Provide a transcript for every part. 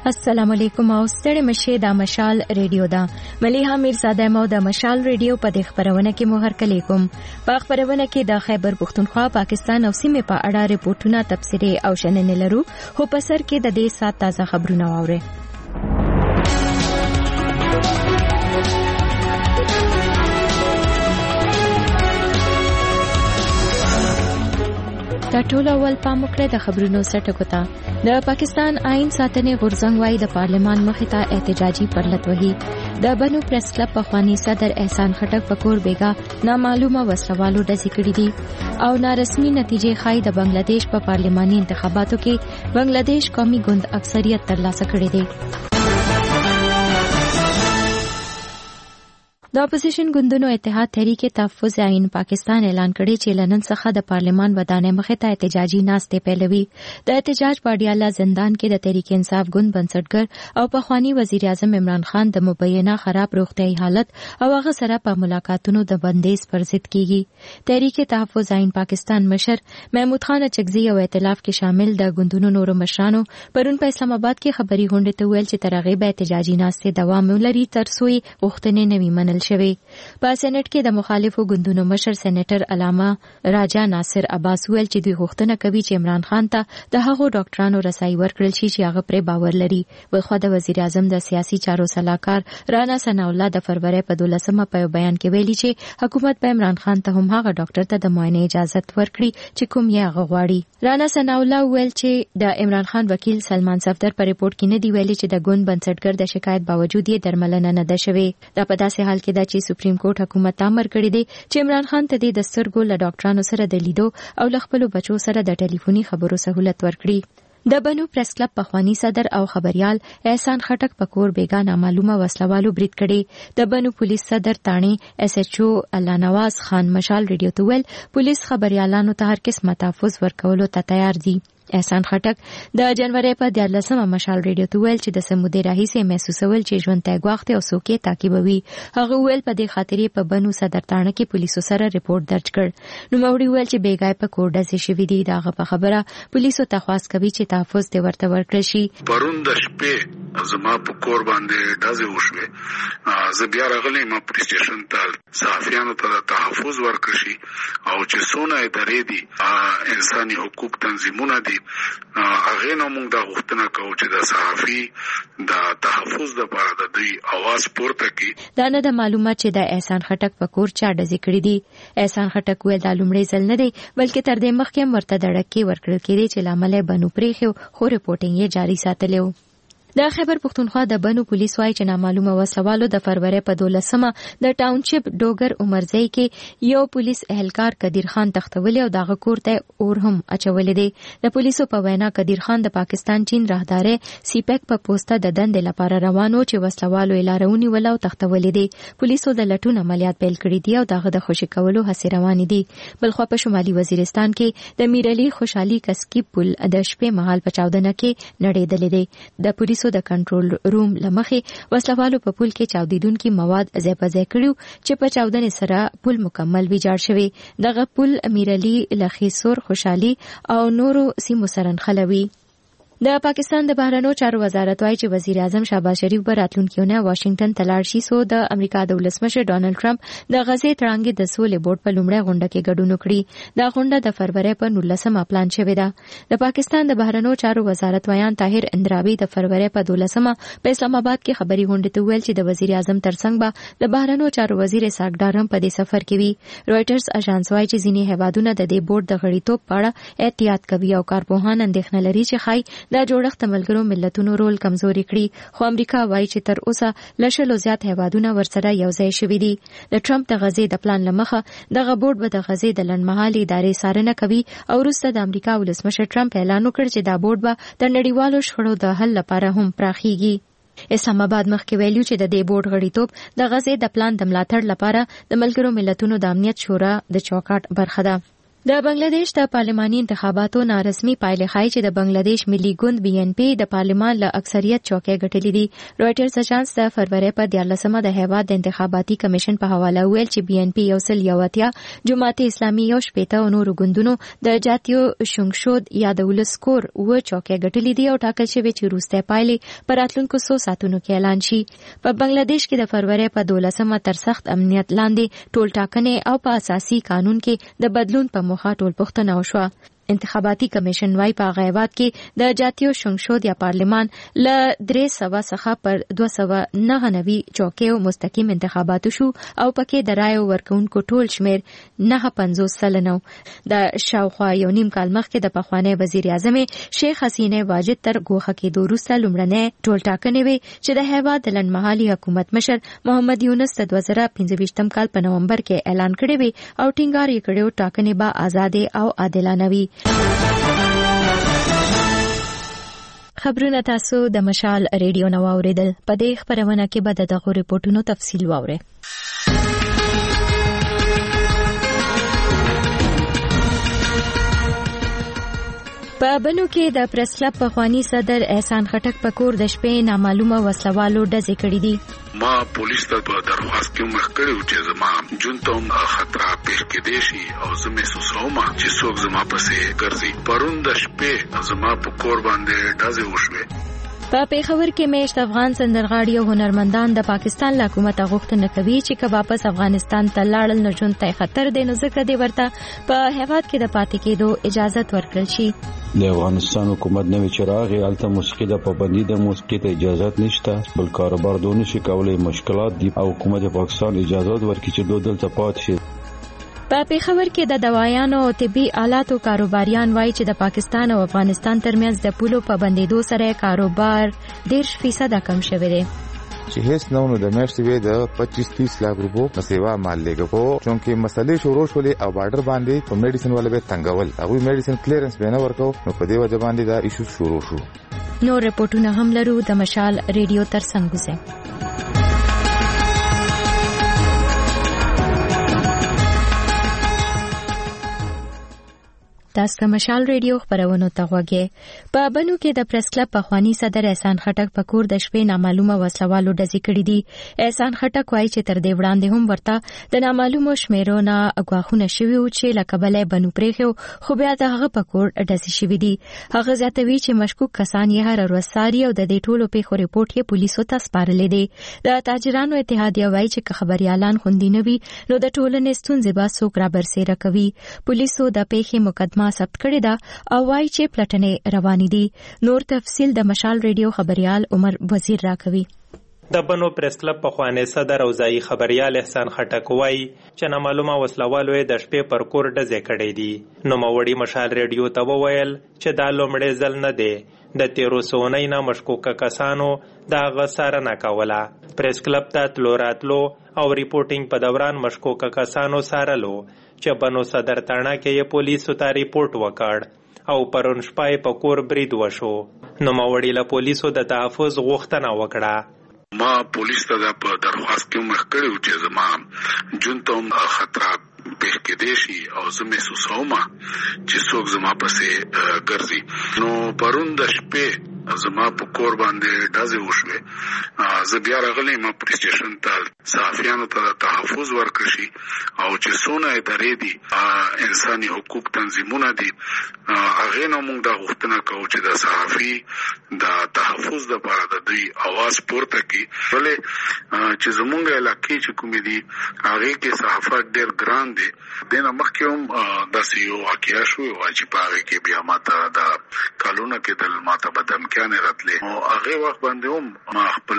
السلام علیکم او ستړي مشه د مشال ریډیو دا مليحه میرزاده مو د مشال ریډیو په د خبرونه کې مو هرکلی کوم په خبرونه کې د خیبر پختونخوا پاکستان او سیمه په اړه ریپورتونه تبصره او شننې لرو خو په سر کې د دې سات تازه خبرونه واوري دا ټول اول پام وکړه د خبرونو سرټکو ته د پاکستان آئین ساتنې غورځنګ وايي د پارلمان مخې ته احتجاجي پرلط وهي د بنو پریس کلب پخوانی صدر احسان خټک پکور بیګا نامعلومه وسلوالو ډزې کړې دي او نارسمي نتیجې ښایي د بنگلاديش په پارلماني انتخاباتو کې بنگلاديش قومي ګوند اکثریت ترلاسه کړی دی د اپوزیشن ګوندونو اتحاد تحریک تحفظ آئین پاکستان اعلان کړی چې لنن څخه د پارلمان ودانې مخې ته احتجاجي ناستې پیلوي د احتجاج پاډیاله زندان کې د تحریک انصاف ګوند بنسټګر او پخوانی وزیر اعظم عمران خان د مبینه خراب روغتیايي حالت او هغه سره په ملاقاتونو د بندیز پر ضد کیږي تحریک تحفظ آئین پاکستان مشر محمود خان چغزي او ائتلاف کې شامل د ګوندونو نورو مشرانو پرون په اسلام آباد کې خبري غونډه ته ویل چې ترغه به احتجاجي ناستې دوام ولري تر څو غوښتنې نوي منل شوی په سېنات کې د مخالفو ګوندونو مشر سېنیټر علامه راجا ناصر عباس ویل چې دوی غوښتنه کوي چې عمران خان ته د هغو ډاکټرانو رسایي ورکړل شي چې هغه پرې باور لري وخو د وزیر اعظم د سیاسي چارو سلاکار رانا ثنا الله د فروری په 12مه په بیان کې ویلي چې حکومت به عمران خان ته هم هغه ډاکټر ته د معاینه اجازه ورکړي چې کوم یې هغه غواړي رانا ثنا الله ویل چې د عمران خان وکیل سلمان صفدر په ریپورت کې نه دی ویلي چې د ګوند بنسټګر د شکایت باوجود یې درملنه نه ده شوې دا په داسې حال کې ده چې سپریم کورټ حکومت امر کړی دی چې عمران خان ته د سترګو له ډاکټرانو سره د لیدو او له خپل بچو سره د ټلیفوني خبرو سہولت ورکړي د بنو پریس کلب پخوانی صدر او خبريال احسان خټک پکور بیګا نامعلومه وسلوالو برید کړي د بنو پولیس صدر تانی اس ایچ او الله نواز خان مشال ریډیو ته ویل پولیس خبريالانو ته هر قسمه تحفظ ورکولو ته تیار دي احسان خټک د جنوري په 14مه مشال ریډیو ته ویل چې د سمودي راهیسه محسوسول چې ژوند ته غواخته او سوکې تعقیبوي هغه ویل په دې خاطرې په بنو صدر تانه کې پولیسو سره ریپورت درج کړ نو موري ویل چې بیګای په کوډه سي شوې دي داغه په خبره پولیسو تخواست کوي چې تحفظ دې ورته ورکړي شي پرون د شپې زما په کور باندې ډزې وشوه زه بیا راغلی ما پولیس سټیشن ته صحافیانو ته تحفظ ورکړي شي او چې څونه ادارې دي انساني حقوق تنظیمونه دي هغه نو موږ دا غوښتنه کوو چې د صحافي د تحفظ لپاره د دوی आवाज پورته کړي دا نه د معلومات چې د احسان خټک په کور چا ډزې کړې دي احسان خټک ویل د لومړي ځل نه دی بلکې تر دې مخکې مرته دړکې ورکړل کېږي چې لامل بنو پریخو خو ریپورتینګ یې جاری ساتلو د خیبر پختونخوا د بنو پولیس وايي چې نامعلومه وسوالو د فروری په 12مه د ټاونشپ ډوګر عمرزی کې یو پولیس اهلکار قدیر خان تختولی او دغه کور ته اور هم اچولې دي د پولیسو په وینا قدیر خان د پاکستان چین راهدارې سیپیک په پوسټه د دندې لپاره روانو چې وسوالو لارونی ولا او تختولې دي پولیسو د لټون عملیات پیل کړی دي او دغه د خوشی کولو هڅې روانې دي بلخو په شمالي وزیرستان کې د میرعلی خوشحالي کسکی پل د شپې مهال په چاودنه کې نړیدلې دي د پولیسو د کنټرول روم لمخې وسلوالو په پول کې چاودیدونکو مواد ځای په ځای کړیو چې په چاودنې سره پول مکمل ویجاړ شوی دغه پول امیرعلی لخیسور خوشحالي او نورو سیمو سره نښلوي د پاکستان د بهرنیو چارو وزارت وايي چې وزیر اعظم شهباز شریف به راتلونکي اونۍ واشنگټن ته لاړ شي سو د امریکا د ولسمشر ډانلډ ټرمپ د غزې تړانګې د سولې بورډ په لومړۍ غونډه کې ګډون وکړي دا غونډه د فروری په 19مه پلان شوې ده د پاکستان د بهرنیو چارو وزارت ویان طاهر اندرابي د فروری په 12مه په اسلام آباد کې خبري غونډه ته ویل چې د وزیر اعظم ترڅنګ به د بهرنیو چارو وزیر اسحاق ډار هم په دې سفر کې وي رويټرز اژانس وايي چې ځینې هیوادونه د دې بورډ د غړیتوب په اړه احتیاط کوي او کارپوهان اندېښنه لري چې خای د جوړښت ملګرو ملتونو رول کمزوري کړي خو امریکا وایي چې تر اوسه لشلو زیات هیوادونه ورسره یوځای شوي دي د ټرمپ د غزې د پلان لمخه دغه بورډ به د غزې د لنډمهالي ادارې څارنه کوي او وروسته د امریکا ولسمشر ټرمپ اعلان وکړ چې دا بورډ به د نړیوالو شخړو د حل لپاره هم پراخیږي اسلام آباد مخکې ویلو چې د دې بورډ غړیتوب د غزې د پلان د ملاتړ لپاره د ملګرو ملتونو د امنیت شورا د چوکاټ برخه ده د بنگلاديش د پارلماني انتخاباتو نارسمي پایلې ښایي چې د بنگلاديش ملي ګوند BNP د پارلمان له اکثریت چوکۍ ګټلې دي. رويټرز اژانس د فروری په 14مه د هیواد د انتخاباتي کمیشن په حواله ویل چې BNP یو سل یواتیا، جماعت اسلامي یو شپېته او نورو ګوندونو د جاتیو شونګشود یا د ولسکور و چوکۍ ګټلې دي او ټاکل شوی چې وروستۍ پایلې په راتلونکو 100 ساعتونو کې اعلان شي. په بنگلاديش کې د فروری په 12مه تر سخت امنیت لاندې ټول ټاکنې او په اساسي قانون کې د بدلون په ټول پښتنه وشوه. انتخاباتي کمیشن وايي په غیبات کې د جاتیو شونګشود یا پارلمان ل 300 څخه پر 299 چوکیو مستقیم انتخابات شو او پکې د رایو ورکونکو ټول شمیر 950 د شاوخوا یو نیم کال مخکې د پخوانی وزیر اعظم شیخ حسینه واجد تر ګوښه کې دوروسته لومړنۍ ټول ټاکنې وي چې د هیواد د لنډمهالي حکومت مشر محمد یونس د 2015 کال په نومبر کې اعلان کړی وي او ټینګار یې کړی ټاکنې به آزاد او عادلانه وي. خبرونه تاسو د مشال ریډیو نو اوریدل. په دې خبرونه کې به دغه ریپورتونو تفصیل واورئ. په بنو کې د پریس کلب پخوانی صدر احسان خټک په کور د شپې نامعلومه وسلوالو ډزې کړې دي. ما پولیس ته په درخواست کې مخ کړو چې زما جون ته خطر پیښ کېدې شي او زه محسوسوم چې څوک زما پسې ګرځي. پرون د شپې زما په کور باندې ډزې وشوې. په پیښور کې میشت افغان سندرغاړي او هنرمندان د پاکستان له حکومت غوښتنه کوي چې که واپس افغانستان ته لاړل نه ژوند ته خطر دی، نو ځکه دی ورته په هیواد کې د پاتې کېدو اجازه ورکړل شي. د افغانستان حکومت نوې چراغ الته موسیقي د پابندي د موسیقي ته اجازه نشته، بل کاروبار دونه شي کولای مشکلات دي او حکومت پاکستان اجازه ورکړي چې دوی دلته پاتې شي. په پیښور کې د دوايانو او طبي آلاتو کاروباریان وایي چې د پاکستان او افغانستان ترمنځ د پولو په بندیدو سره کاروبار 10% کم شوی دی. چې هیڅ نو د میاشتې وې د 25-30 लाख روپو په سیوا مال لګو، چونکه مسلې شروع شولې او بارډر باندې په میډیسن ولې به تنګول، هغه میډیسن کلیرنس به نه ورکو، نو په دې وجه باندې دا ایشو شروع شو. نو ریپورتونه هم لرو د مشال ریډیو ترڅنګ وزه. تاسو د مشال ریډیو خبرونه ته غوږی. په بنو کې د پریس کلب پخوانی صدر احسان خټک په کور د شپې نامعلومه وسلوالو ډزې کړې دي. احسان خټک وایي چې تر دې وړاندې هم ورته د نامعلومو شمیرونه غواخونه شوي و چې له کبله بنو پرېښو، خو بیا د هغه په کور ډزې شوي دي. هغه زیاتوي چې مشکوک کسان یې هر ورځ څاري او د دې ټولو پیښو ریپورت یې پولیسو ته سپارلی دی. د تاجرانو اتحادیه وایي چې که خبريالان خوندي نه وي نو د ټولنې ستونزې به څوک رابرسېره کوي. پولیسو د پیښې مقدمه ثبت کړی دا او وايي چې پلټنې روانې دي. نور تفصیل د مشال ریډیو خبريال عمر وزیر راکوي. د بنو پریس کلب پخوانی صدر او ځایي خبريال احسان خټک وایي چې نامعلومه وسلوالو د شپې پر کور ډزې کړې دي. نو موړي مشال ریډیو ته وویل چې دا لومړی ځل نه دی. د 13 نه مشکوکه کسانو دا غسارنه کوله. پریس کلب ته تلو راتلو او ریپورټینګ په دوران مشکوکه کسانو سارلو چې بنو صدر تاڼه کې یې پولیسو ته ریپورټ وکړ او پرون شپه په کور برید وشو. نو موړي له پولیسو د تحفظ غوښتنه وکړه. ما پولیس ته په درخواست کې مخ کړو چې زما جون ته خطر پیښ کېدې شي او زه محسوسوم چې څوک زما پسې ګرځي. نو پرون د شپې زما په کور باندې ډزې وشوې. زه بیا راغلم پولیس سټیشن ته صحافیانو ته تحفظ ورکړ شي او چې څونه ادارې دي انساني حقوق تنظیمونه دي هغه نو موږ دا غوښتنه کوو چې د صحافي د تحفظ لپاره د دوی आवाज پورته کړي. ولې چې زمونږ علاقې چې کومې دي هغه کې صحافت ډېر ګران دي. دنه مخکې هم داسې یو واقعیا شوی و چې په هغه کې بیا ماته د کالونه کې د ماته بدمکیانې راتلې او هغه وخت باندې هم ما خپل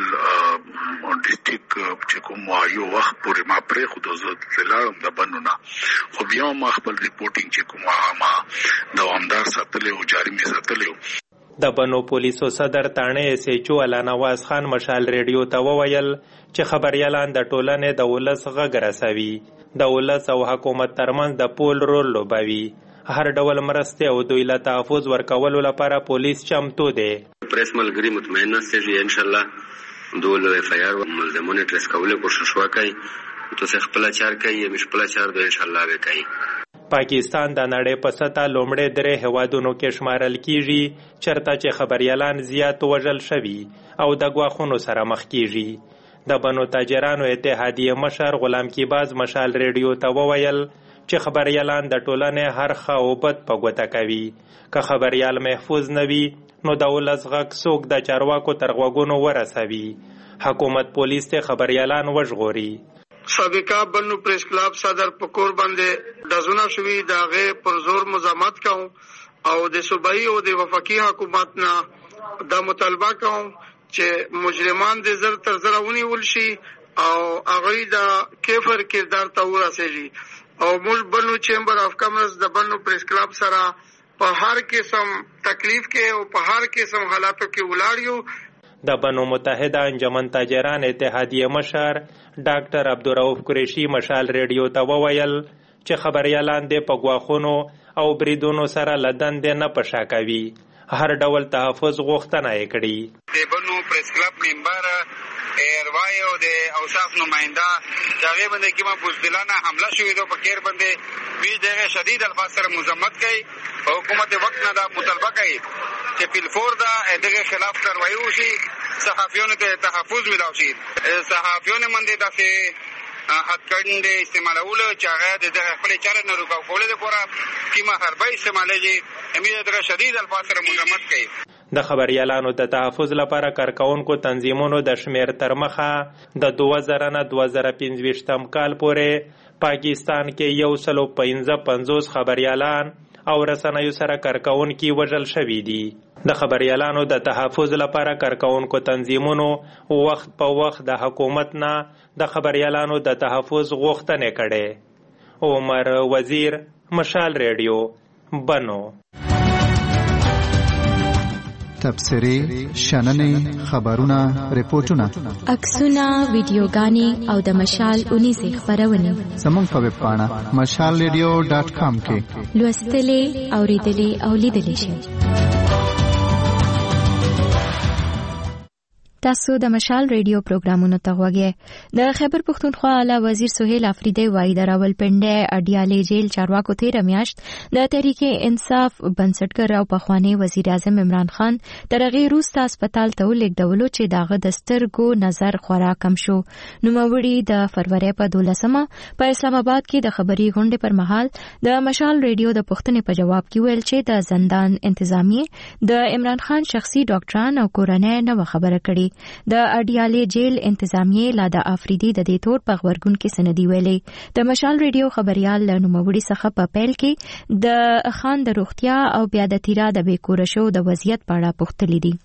ډیسټریکټ چې کوم یو وخت پورې ما پرې خو د زلالم د بنونه خو بیا ما خپل ریپورټینګ چې کوم ما دوامدار ساتلی او جاری می ساتلی. د بنو پولیسو صدر تاڼه SHO الله نواز خان مشال ریډیو ته وویل چې خبريالان د ټولنې د ولس غږ رسوي، د ولس او حکومت ترمنځ د پول رول لوبوي. هر ډول مرسته او دوی له تحفظ ورکولو لپاره پولیس چمتو دی. پریس ملګری مطمئن نستېږي ان شاء الله دول FIR ملزمونه ټریس کولو کوشش وکړي. تو څه خپل چار کوي مش خپل چار دوی ان شاء الله وکړي. پاکستان د نړۍ په سطح لومړی 3 هیوادونو کې شمارل کیږي چرته چې خبريالان زیات وژل شوي او د ګواښونو سره مخ کیږي. د بنو تاجرانو اتحادیه مشر غلام کیباز مشال ریډیو ته وویل چې خبريالان د ټولنې هر ښه او بد په ګوته کوي. که خبريال محفوظ نه وي نو د ولس غږ څوک د چارواکو تر غوږونو ورسوي. حکومت پولیس ته خبريالان وژغوري. سابقہ بنو پریس کلب صدر پکور باندې دزونه شوی داغه پر زور مزاحمت کوم او د صوبایي او د وفاقي حکومت نه د مطالبه کوم چې مجرمان د زر تر زرونی ولشي او هغه د کیفر کردار ته ورسېږي او موږ بنو چیمبر اف کامرس د بنو پریس کلب سره په هر قسم تکلیف کې او په هر قسم حالاتو کې ولاړیو. د بنو متحده انجمن تاجران اتحادیه مشر ډاکټر عبدالرؤف قریشي مشال ریډیو ته وویل چې خبريالان د په ګواښونو او بریدونو سره له دندې نه پشا کوي. هر ډول تحفظ غوښتنه یې کړې. د بنو پریس کلب ممبر ایروای او د اوصاف نماینده دغه باندې کومه بوزدلانه حمله شوې ده په کیر باندې بیچ دغه شدید الفاظ سره مذمت کوي. حکومت وخت نه دا مطالبه کوي چې فلفور دا دغه خلاف کاروایی وشي، صحافیانو ته تحفظ ملاو شي. صحافیانو باندې داسې هتکړندې استعمالول چې هغه د خپل چاره نه رکاو کولو لپاره کیمه حربه استعمالوي. امید دغه شدید الفاظ سره مذمت کوي. د خبريالانو د تحفظ لپاره کارکونکو تنظیمونو د شمیر تر مخه د 2000 نه 2025 کال پورې پاکستان کې 155 خبريالان او رسنیو سره کارکونکي وژل شوي دي. د خبريالانو د تحفظ لپاره کارکونکو تنظیمونو وخت په وخت د حکومت نه د خبريالانو د تحفظ غوښتنې کړي. عمر وزیر، مشال ریډیو، بنو. تبصرې، شننې، خبرونه، ریپورتونه، عکسونه، ویډیوګانې او د مشال 19 خبرونه زموږ په ویب پاڼه mashalradio.com کې لوستلې، اوریدلې او لیدلې شئ. تاسو د مشال ریډیو پروګرامونو ته غوږی. د خیبر پښتونخوا اعلی وزیر سهیل افریدی وایي د راولپنډي اډیالې جیل چارواکو تیر میاشت د تحریک انصاف بنسټګر او پخوانی وزیر اعظم عمران خان ترغه روسته هسپتال ته لیږدولو چې داغه د سترګو نظر خورا کم شو. نوموړي د فروری په 12مه په اسلام آباد کې د خبري غونډې پر مهال د مشال ریډیو د پښتنې په جواب کې ویل چې د زندان انتظامیه د عمران خان شخصي ډاکټران او کورنۍ نو خبره کړي. د اډیالې جیل انتظامیه لا د افریدي د دې تور په خبرګون کې سندې ویلې. د مشال ریډیو خبريال نوموړي څخه په پیل کې د خان د روغتیا او بیا د تیرا د بیکورشو د وضعیت په اړه پوښتلې دي.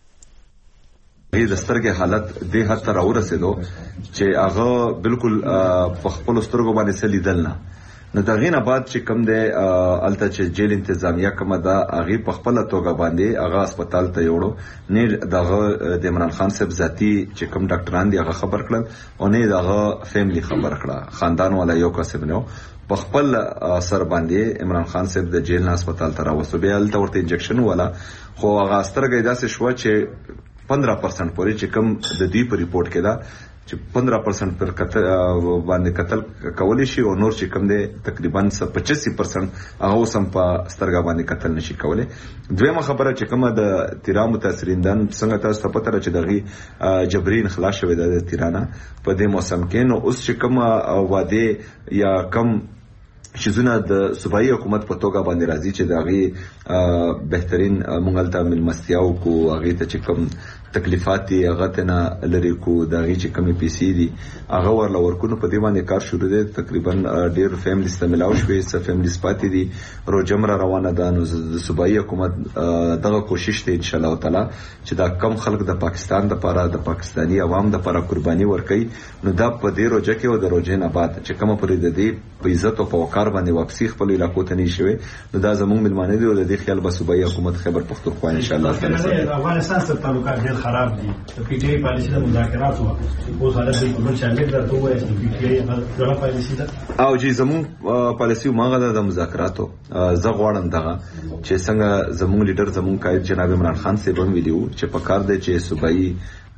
د سترګې حالت د حد تر ورسېدو چې هغه بالکل په خپل سترګو باندې سلیدل نه. نو دغه نه بعد چې کوم د الته چې جیل انتظامیه کومه دا هغه په خپل توګه باندې هغه هسپتال ته یوړو. نه دغه د عمران خان صاحب ذاتی چې کوم ډاکټران دی هغه خبر کړل او نه دغه فیملی خبر کړه. خاندان والا یو کس نو په خپل سر باندې عمران خان صاحب د جیل هسپتال ته راوستو. بیا الته ورته انجکشن والا خو هغه سترګې داسې شو چې 15% پورې چې کوم د دې په ریپورت کې دا چې 15% پر باندې قتل کولی شي او نور چې کوم دی تقریبا 85% هغه سم په سترګا باندې قتل نشي کولی. دویمه خبره چې کومه د تیرا متاثریندان څنګه تاسو ته پته راځي دغه جبرین خلاص شوی د تیرانه په دې موسم کې. نو اوس چې کومه واده یا کم شزونه د صوبایي حکومت په توګه باندې راځي چې دغه بهترین مونږلته ملمستیاو کو هغه ته چې کوم تکلیفات دي هغه ته نه لري کو دغه چې کمی پیسې دي هغه ورل ورکو په دې باندې کار شروع دي. تقریبا ډیر فیملی استعمالاو شوي څه فیملی سپاتې دي روجم را روانه ده. نو د صوبایي حکومت دغه کوشش ته ان شاء الله تعالی چې دا کم خلک د پاکستان د لپاره د پاکستانی عوام د لپاره قرباني ورکړي. نو دا په دې روجه کې او د روجې نه بعد چې کوم پرې د دې په عزت او په کار باندې واپسی خپل علاقو ته نشوي. نو دا زموږ ملمانه دي او د دې خیال به صوبایي حکومت خیبر پختونخوا ان شاء الله تعالی افغانستان سره تعلقات ډېر خراب دي. پی ټی آی پالیسي د مذاکراتو او حالت د کوم شامل راته وایي چې پی ټی آی هغه پالیسي ده او چې زموږ پالیسي ماغه د مذاکراتو زه غواړم دغه چې څنګه زموږ لیډر زموږ قائد جناب عمران خان صاحب هم ویلو چې په کار دی چې صوبایي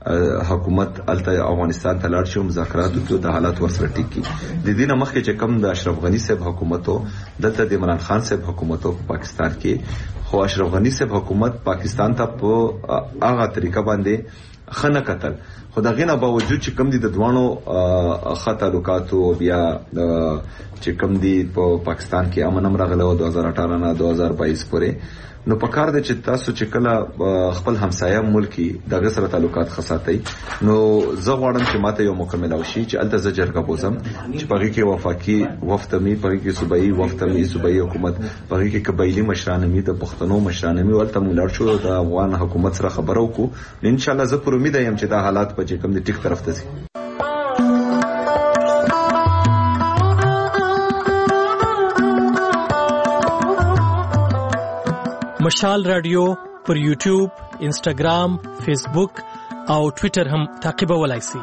حکومت الته افغانستان ته لاړ شي مذاکرات وکړي د حالات ورسره ټیک کړي. د دې نمخ کې چې کم د اشرف غنی صاحب حکومتو دلته د عمران خان صاحب حکومتو په پاکستان کې خو اشرف غنی صاحب حکومت پاکستان ته په هغه طریقه باندې خنه قتل. خو دا غینه باوجود چې کم دي د دوانو خطا لوکاتو بیا چې کم دي په پاکستان کې امن هم راغله 2018 نه 2022 پورې نو پکار د چې تاسو چې کله خپل همسایه ملکی دغه سره تعلقات خساتای نو زه غواړم چې ماته یو مکمل او شي چې الته ز جرګه بوزم چې پغی کې وفاقي وفتمي پغی کې صوبایي وفتمي صوبایي حکومت پغی کې قبایلی مشرانمي د پښتنو مشرانمي ولته مولر شو د افغان حکومت سره خبرو کو ان شاء الله زه پر امید یم چې دا حالات په چې کوم د ټیک طرف ته ځي. مشال رادیو پر یوټیوب، انسټاګرام، فیسبوک او ټوئیټر هم تعقیبولای شئ.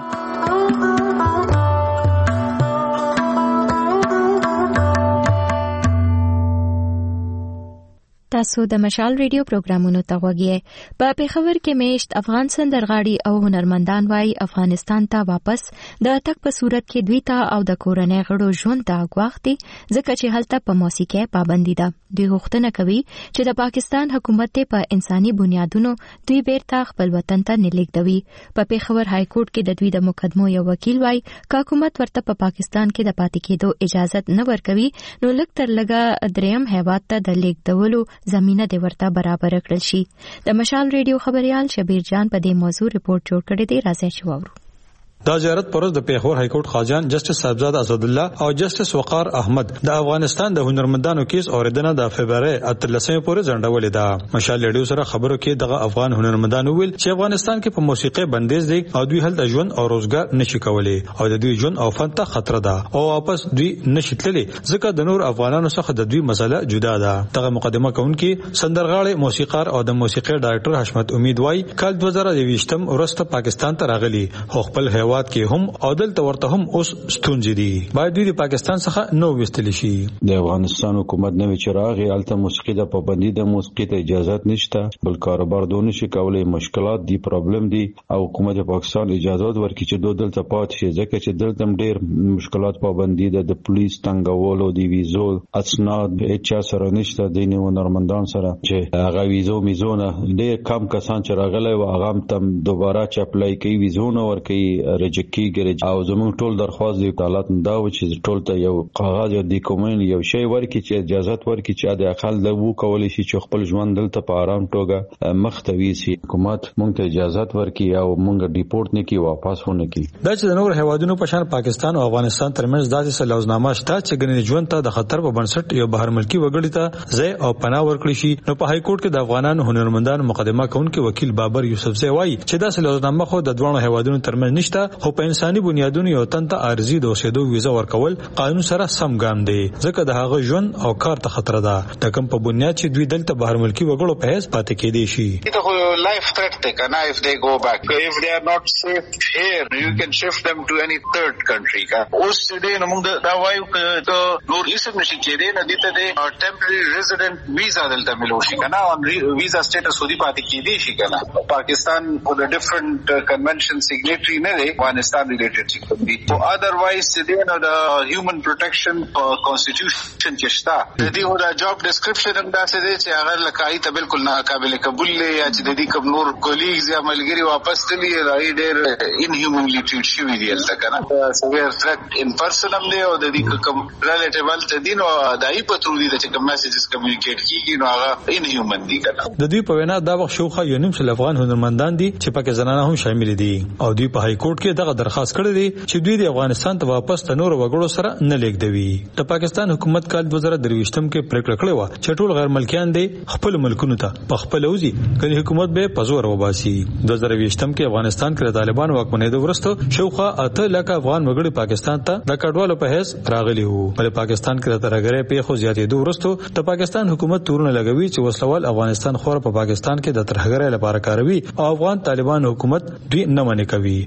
تاسو د مشال ریډیو پروګرامونو ته غوږی په پیښور کې میشت افغان سندرغاړي او هنرمندان وايي افغانستان ته واپس د تک په صورت کې دوی ته او د کورنۍ غړو ژوند ته غواړي ځکه چې هلته په موسیقي پابندي ده. دوی غوښتنه کوي چې د پاکستان حکومت په انساني بنیادونو دوی بیرته خپل وطن ته نلیږدوي. په پیښور های کورټ کې د دوی د مقدمو یو وکیل وايي چې حکومت ورته په پاکستان کې د پاتې کېدو اجازه نه ورکوي نو لږ تر لږه دریم هیواد ته د لیږدولو زمينه د ورته برابر کړل شي. د مشال ریډیو خبريال شبیر جان په دې موضوع ریپورت جوړ کړی دی. راځي چې واورو. دا زیارت پرز د پیښور های کورټ خاجان جسټس صاحبزاد اسد الله او جسټس وقار احمد د افغانستان د هنرمندانو کیس اوریدنه د فبراير 13 پورې ځنډولې ده. مشال ریډیو سره خبرو کې دغه افغان هنرمندانو ویل چې افغانستان کې په موسیقي بندیز دي او دوی هلته ژوند او روزګار نشي کولای او د دوی ژوند او فن ته خطر ده او واپس دوی نشي تللی ځکه د نور افغانانو څخه د دوی مسله جدا ده. دغه مقدمه کوونکی سندرغاړي موسیقار او د موسیقي ډایرکټر حشمت امید وای کال 2020 ورسته پاکستان ته راغلي خو خپل هیواد کې هم عادل ته هم اوس ستونزې دي باید دوی د پاکستان څخه نو وستل شي. د افغانستان حکومت نوې چراغ الته موسیقي د پابندي د موسیقي ته اجازه نشته بل کاروبار دونه شي کولای مشکلات دي پرابلم دي او حکومت پاکستان اجازه ورکړي چې دوی دلته پات شي ځکه چې دلته ډېر مشکلات پابندي د پولیس تنګولو دی ویزو اسناد هیڅ سره نشته د هنرمندان سره چې هغه ویزو میزونه ډېر کم کسان چې راغلي او هغه تم دوباره چاپلای کوي ویزونه ورکړي رجکیږي او زموږ ټول درخواست دی حالت دا و چې ټول ته یو کاغذ یا ډاکومنت یو شی ورکړي چې اجازه ورکړي چې د اقل د وو کولای شي چې خپل ژوند دلته په آرام توګه مختوي شي. حکومت مونږ ته اجازه ورکړي او مونږ ډیپورت نه کی واپس ونه کی. دا چې د نور هیوادونو په شان پاکستان او افغانستان ترمنځ داسې سلوزنامه شته چې ګڼې ژوند ته د خطر په بنسټ یو بهر ملکی وګړي ته ځای او پناه ورکړي شي نو په های کورټ کې د افغانانو هنرمندانو مقدمه کوونکی وکیل بابر یوسفزئی وایي چې دا سلوزنامه خو د دوه هیوادونو ترمنځ نشته خو په انساني بنیادونو یو تن ته عارضي د اوسېدو ویزه ورکول قانون سره سم ګام دی ځکه د هغه ژوند او کار ته خطر ده د کوم په بنیاد چې دوی دلته بهر ملکی وګړو په هیڅ پاتې کېدی شي. دا خو لایف تھرټ دی کنه if they go back if they are not safe here you can shift them to any third country کا اوس دې نو موږ دا وایو چې نور هیڅ نشي کېدی نه دي ته temporary resident visa دلته ملو شي کنه on visa status ودی پاتې کېدی شي کنه. پاکستان for the different convention signatory نه دی افغانستان related دي تو otherwise دې نو د human protection constitution کې شته د دې ودا job description هم دا څه دي چې هغه لکای ته بالکل ناقابل قبول دی یا چې د دې کوم نور کولیګز یا ملګری واپس تللی راي ډېر inhumanly treat شي ویل تا کنه severe threat in person هم دی او د دې کوم relative ته دین او دای په تر دې چې کوم messages communicate کیږي نو هغه inhuman دي کنه. د دوی په وینا دا وخت شوخه یو نیم سل افغان هنرمندان دي چې پکې زنانه هم شامل دي او دوی په های کورټ کې دغه درخواست کړی دی چې دوی د افغانستان ته واپس تنور وګړو سره نه لیږدوي. د پاکستان حکومت کال 2023 کې پریکړه کړې و چې ټول غیر ملکیان دي خپل ملکونو ته په خپل اوزي کله حکومت به پزور وباسي. 2023 کې افغانستان کې طالبان واکمنېدو وروسته شوخه 8 لک افغان وګړي پاکستان ته د کډوالو په حیث راغلي وو. په پاکستان کې ترګره په خو زیاتېدو وروسته د پاکستان حکومت تورونه لګوي چې وسلوال افغانستان خور په پاکستان کې د ترګره لپاره کاروي او افغان طالبان حکومت دوی نه منې کوي. په دې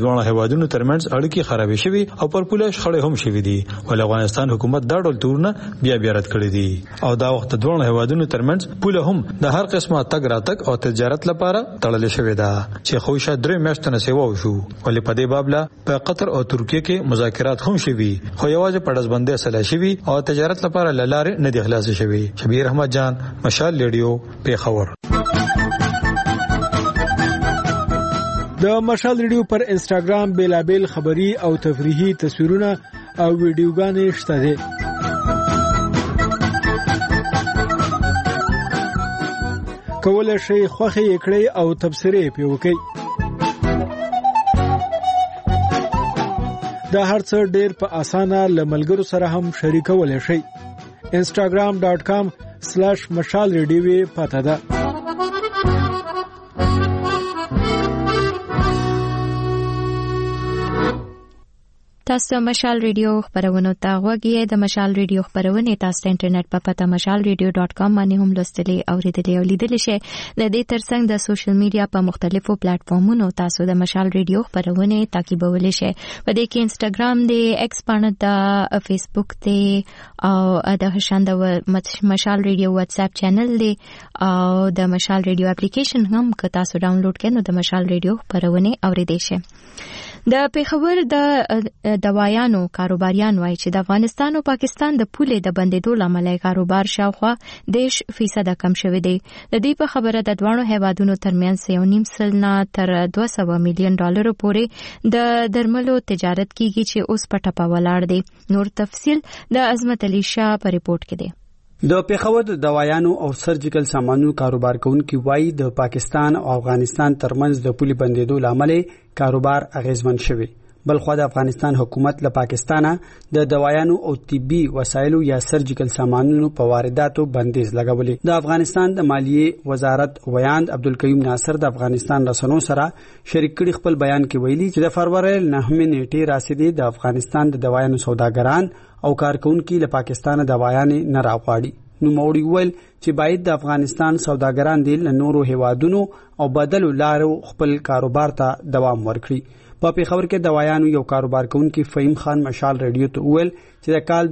دوه هیوادونو ترمنځ اړیکې خرابې شوي او پر پوله شخړې هم شوي دي ول افغانستان حکومت دا ډول تورونه بیا رد کړی دي او دا وخت دوه هیوادونو ترمنځ پوله هم د هر قسمه تګ راتګ او تجارت لپاره تړلې شوې ده چې خوښه درې میاشتې نه سیوا وشو ولې په دې بابله په قطر او ترکیه کې مذاکرات هم شوي خو یوازې په دزبندې سلا شوي او تجارت لپاره لاره نه دی خلاص شوي شبیر احمد جان مشال ریډیو پیښور د مشال ریډیو پر انسټاګرام بیلابل خبری او تفریحي تصویرونه او ویډیوګانې شته دي کولای شئ خوښي کړئ او تبصرې پې وکړئ دا هر څه ډېر په اسانه له ملګرو سره هم شریکولی شئ instagram.com/mashalradio پته ده تاسو مشال ریډیو خبرونه تا غوږی د مشال ریډیو خبرونه تاسو انټرنیټ په پته mashalradio.com باندې هم لوستلی او ریډلی او لیدلی شئ د دې ترڅنګ د سوشل میډیا په مختلفو پلیټ فارمونو تاسو د مشال ریډیو خبرونه تعقیبولی شئ په دې کې انسټاګرام دی ایکس باندې د فیسبوک دی او د هشاند مشال ریډیو واتس اپ چینل دی او د مشال ریډیو اپلیکیشن هم که تاسو ډاونلوډ کړئ نو د مشال ریډیو خبرونه اوریدئ شئ د پیښور د دوايانو کاروباریان وایي چې د افغانستان او پاکستان د پولې د بندیدو لامل کاروبار شاوخوا 10% کم شوی دی د دې په خبره د دوه هیوادونو ترمنځ 1.5 نه تر 200 میلیون ډالر پورې د درملو تجارت کیږي چې اوس په ټپه ولاړ دی نور تفصيل د عظمت علي شاه په ریپورت کې دی د پیښور د دوايانو او سرجیکل سامانونو کاروبار کوونکي وایي د پاکستان او افغانستان ترمنځ د پولې بندیدو لامل کاروبار اغیزمن شوی بلخو د افغانستان حکومت له پاکستانه د دوايانو او طبي وسایلو یا سرجیکل سامانونو په وارداتو بندیز لګولې د افغانستان د مالیه وزارت ویاند عبدالکریم ناصر د افغانستان رسنیو سره شریک کړي خپل بیان کې ویلي چې د فروری 9 نیټې راسیدي د افغانستان د دوايانو سوداګران او کارکونکو له پاکستان دوايانې نه راغواړي نو موړي ویل چې باید د افغانستان سوداګران د نورو هیوادونو او بدلو لارو خپل کاروبار ته دوام ورکړي په پیښور کې دوايانو یو کاروبار کوونکی فهیم خان مشال ریډیو ته ویل چې د کال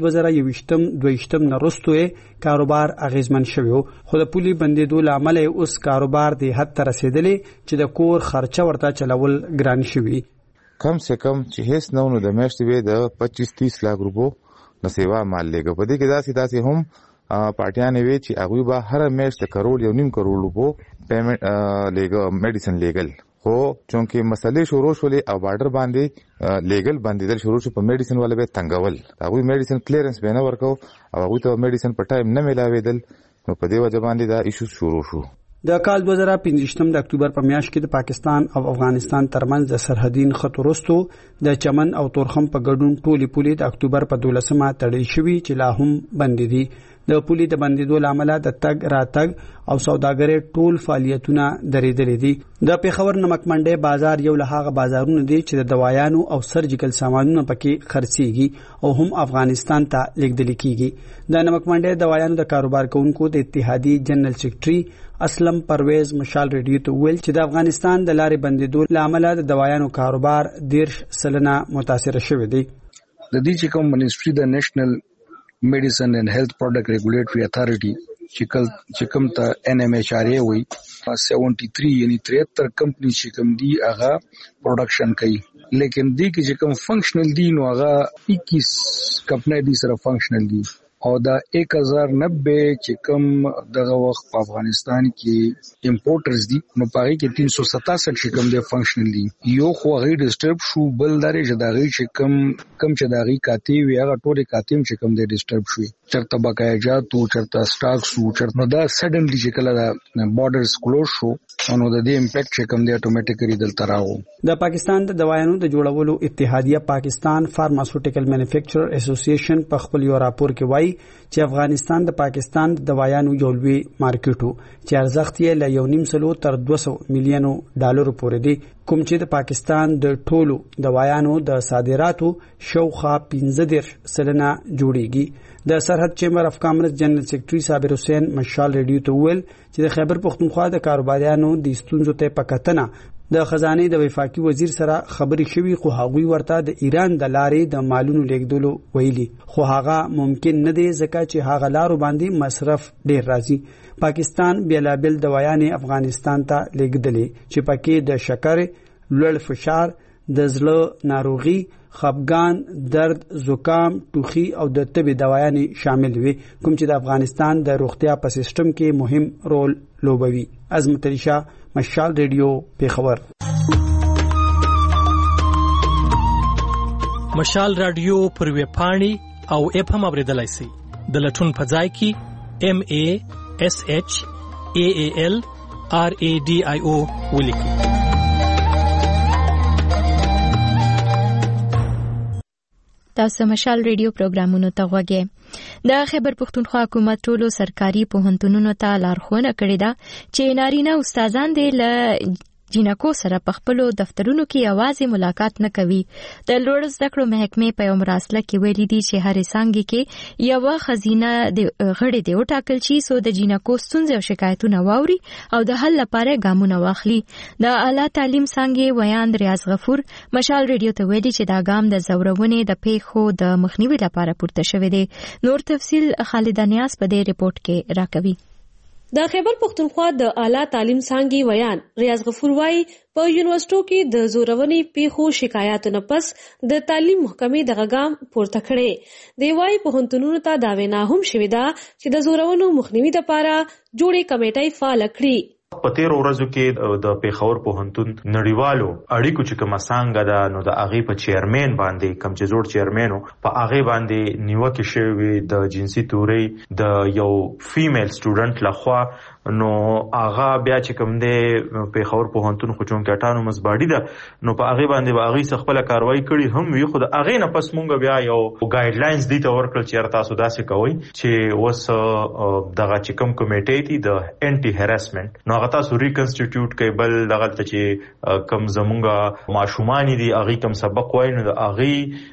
2022 نه وروسته کاروبار اغیزمن شوی خو د پولي بندیدو لامل اوس کاروبار د حد ته رسیدلی چې د کور خرچه ورته چلول ګران شوی کم سے کم چې هیڅ نو د میاشتې وې د 25-30 لک روپو نسیوا مال لګو په دې کې داسې هم پارټیان وی چې هغه به هر میاشت کروڑ یو نیم کروڑ روپو پیمنٹ لګو میډیسن لیګل خو چونکه مسلې شروع شولې او بارډر باندې لیګل باندې شروع شو په میډیسن والے به تنګول هغه میډیسن کلیرنس به نه ورکو او هغه ته میډیسن په ټایم نه ملاویدل نو په دې وجه باندې دا ایشو شروع شو د کال 2015 د اکتوبر په میاشت کې د پاکستان او افغانستان ترمنځ د سرحدین خط وروسته د چمن او تورخم په ګډون ټولي پولي د اکتوبر په 12مه تړل شوی چې لا هم بند دي د پولي د بندیدو لامل د تګ راتګ او سوداګرۍ ټول فعالیتونه درېدلې دي د پیښور نمک منډي بازار یو له هغه بازارونو دی چې د دوايانو او سرجیکل سامانونو پکې خرڅيږي او هم افغانستان ته لیږدل کیږي د نمک منډي دوايانو د کاروبار کوونکو د اتحادیې جنرال سیکریټري اسلم پرویز مشال ریډیو ته ویل چې د افغانستان د لارې بندیدو لامل د دوايانو کاروبار 10% متاثر شوی دی د دې چې کوم منیسټری د نېشنل میډیسن اینڈ هیلث پروډکټ ریګولیټری اتھارټي چې کوم ته NMHRA وي 73 یعنی 73 کمپنی چې کوم دی هغه پروډکشن کوي لیکن دی کې چې کوم فنکشنل دی نو هغه 21 کمپنی دي سره فنکشنل دي او دا 1090 چې کوم دغه وخت په افغانستان کې امپورټرز دي نو پاره کې 367 چې کوم د فنکشنل دي یو خو غي ډیسټرب شو بل درې جداغي چې کوم چې داغي کاتی وی هغه ټوله کاتیم چې کوم د ډیسټرب شوی چرته بقایجات او چرته سٹاک سو چرته دا سډنلی چې کله دا بارډرز کلوز شو نو د دې امپیکټ چې کوم دی اتوماتیکلی دلته راو د پاکستان د دوايانو د جوړولو اتحادیه پاکستان فارماسوټیکل مینوفیکچرر اسوسییشن په خپل یو راپور کې وایي چې افغانستان د پاکستان د دوايانو یو لوی مارکیټو چې ارزښت یې ل 1.5 تر 200 میلیونو ډالر پورې دی کوم چې د پاکستان د ټولو دوايانو د صادراتو شوخه 15% جوړیږي د سرحد چیمبر اف کامرس جنرال سیکریټري صابر حسین مشال ریډیو ته ویل چې د خیبر پختونخوا د کاروباریانو د ستونزو ته پکتنه د خزانه د وفاقي وزیر سره خبرې شوې خو هغوی ورته د ایران د لارې د مالونو لیږدولو ویلي خو هغه ممکن نه دی ځکه چې هغه لارو باندې مصرف ډیر راځي. پاکستان بیلابل دوايانې افغانستان ته لیږدلې چې پکې د شکر، لوړ فشار، د زړه ناروغي، خپګان، درد، زکام، ټوخي او د تبې دوايانې شامل وي کوم چې د افغانستان د روغتیا په سیستم کې مهم رول لوبوي. عظمت علي شاه، مشال ریډیو، پیښور. مشال رادیو پر ویب پاڼې او اپ هم اوریدلای شئ. د لټون په ځای کې MASHAALRADIO ولیکئ. تاسو مشال ریډیو پروګرامونو ته غوږی. د خیبر پښتونخوا حکومت ټولو سرکاري پوهنتونونو ته لارښوونه کړې ده چې نارینه استادان دې له جینکو سره په خپلو دفترونو کې یوازې ملاقات نه کوي. د لوړ زده کړو محکمې په یو مراسله کې ویلي دي چې هرې څانګې کې یوه خزینه غړي دې وټاکل شي څو د جینکو ستونزې او شکایتونه واوري او د حل لپاره ګامونه واخلي. د اعلی تعلیم څانګې ویاند ریاض غفور مشال ریډیو ته ویلي چې دا ګام د زورونې د پیښو د مخنیوي لپاره پورته شوی دی. نور تفصیل خالد نیاز په دې ریپورت کې راکوي. د خیبر پښتونخوا د اعلی تعلیم څانګې ویان ریاض غفور وايي په یونیورسيټو کې د زورونې پیښو شکایاتو نه پس د تعلیم محکمې د غام پورته کړي. دی وايي پوهنتونونو ته دا وینا هم شوې ده چې د زورونو مخنیوي لپاره جوړې کمیټې فعال کړي. په تیر ورځو کې د پیښور پوهنتون نړیوالو اړیکو چې کومه څنګه ده نو د هغه په چیرمن باندې کم چې جوړ چیرمنو په هغه باندې نیوکه شوی د جنسي توري د یو فیمیل سټوډنټ لخوا نو هغه بیا چې کوم دی پیښور پوهنتون خو چون کې اټانومس باډي ده نو په هغه باندې هغه خپل کاروایی کړي هم وي خو د هغه نه پس مونږ بیا یو ګایډلاینز دي ته ورکړل چې تاسو داسې کوئ چې وس دغه چې کوم کمیټې دي د انټي هراسمنت نو هغه تاسو ریکنسټیټیوټ کوي بل دغه چې کم زمونږه ماشومان دي هغه کم سبق وایي نو هغه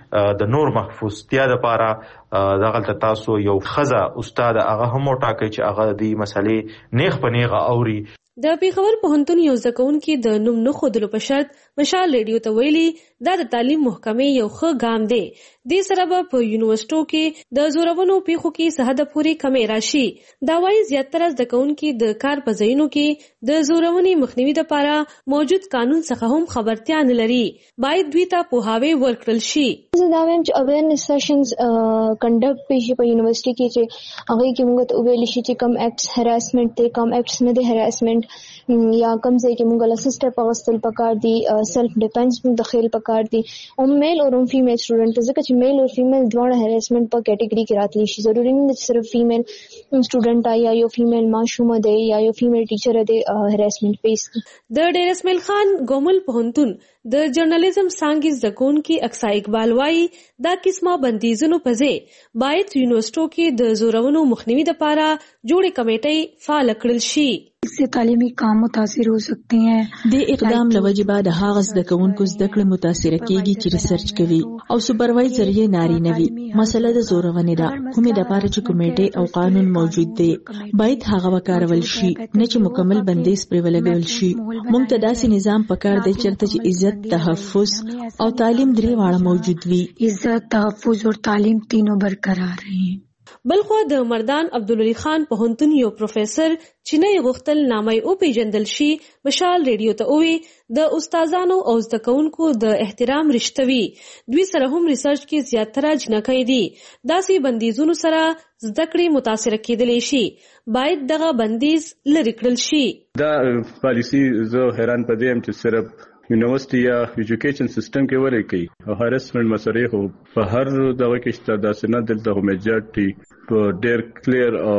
د نور محفوظتیا لپاره دغه تاسو یو خزه استاد هغه هم ټاکي چې هغه د مسلې نیغ په نیغه اوري. د پیښور پوهنتون یو زکونکي د نوم نه خودلو په شرط مشال ریډیو ته ویلي دا د تعلیم محکمې یو ښه ګام دی. دې سره به په یونیورسيټو کې د زورونو پیښو کې سهده پوری کمی راشي. دا وايي زیاتره زکونکي د کار په ځایونو کې د زورونې مخنیوي لپاره موجود قانون څخه هم خبرتیا نه لري. باید دوی ته پوهاوی ورکړل شي. زه دا وایم چې اویرنس سیشنز کنډکټ شي په یونیورسيټي کې چې هغه کې موږ ته ویل شي چې کم اکټس هراسمنت ته کم اکټس نه دي هراسمنت یا کم ځای کې موږ له سسټر په غوښتل پکار دي سیلف ډیفنس موږ د خیل پکار دي او میل او فیمیل سټوډنټ ځکه چې میل او فیمیل دواړه هراسمنت په کیټګوري کې راتلی شي. ضروري نه چې صرف فیمیل سټوډنټ یا یو فیمیل ماشوم دی یا یو فیمیل ټیچر دی هراسمنت فیس. د ډیر اسماعیل خان ګومل پوهنتون د جرنالیزم څانګې زکونکي اکسا اقبال وايي دا قسمه بندیزونو په ځای باید یونیورسيټو کې د زورونو مخنیوي لپاره جوړې کمیټې فعال کړل شي. इससे तालीमी काम मुतासिर हो सकते हैं. د اقدام لوجه بعد هغه زده کوونکو زده کړه متاثر کیږي چې ریسرچ کوي او سپروایزر یې نارینه وي. مسله د زورونې ده کومې د لپاره چې کمیټې او قانون موجود دی باید هغه وکارول شي نه چې مکمل بندیز پر ولګول شي. موږ ته داسې نظام پکار دی چرته چې عزت، تحفظ او تعلیم درې واړه موجود وي. عزت، تحفظ او تعلیم تینوں برقرار رہے. بلخو د مردان عبدالعلی خان پوهنتون یو پروفیسور چې نه غوښتل نامه او پیژندل شي مشال ریډیو ته وی د استادانو او زده کوونکو د احترام رښتوي. دوی سره هم ریسرچ کې زیاتره جنکۍ دي. داسې بندیزونو سره زده کړې متاثر کېدلی شي. باید دغه بندیز لرې کړل شي. دا پالیسی زه حیران پدې هم چې صرف یونیورسيټي یا ایجوکیشن سیستم کې ورې کوي او هراسمنت مسئله خو په هر دغه کې شته داسې نه دلته میجورټي په ډېر کلیر او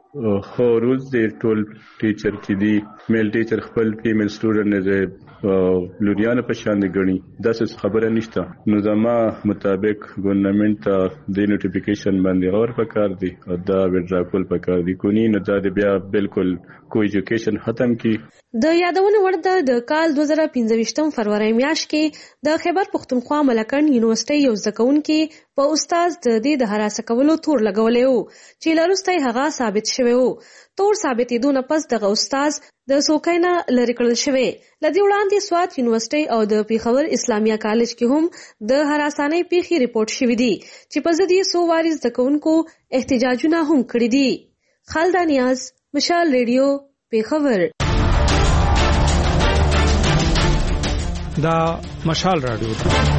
خو رولز دی ټول ټیچر چې دی میل ټیچر خپل فیمیل سټوډنټ نه لوریانه په شان دی غني داسې خبره نشته. نو زما مطابق ګورنمنت د نوټیفیکیشن باندې اور پکار دی او دا وډرا کول پکار دی کونی نه دا بیا بالکل کو ایجوکیشن ختم کی. د یادونه ورته د کال 2015 فروری میاشت کې د خیبر پښتونخوا ملکن یونیورسيټي یو زکونکي په استاد د دې د هراسه کولو تور لګولې و چې لروسته هغه ثابت شوی شوی وو. تور ثابتېدو نه پس دغه استاد د سوکینا لری کړل شوی. لدی وړاندې سوات یونیورسيټي او د پیښور اسلامیه کالج کې هم د هراسانه پیښې ریپورت شوی دی چې په ضد یې سو وارث دکونکو احتجاجونه هم کړی دي. خالد نیاز، مشال ریډیو، پیښور. دا مشال رادیو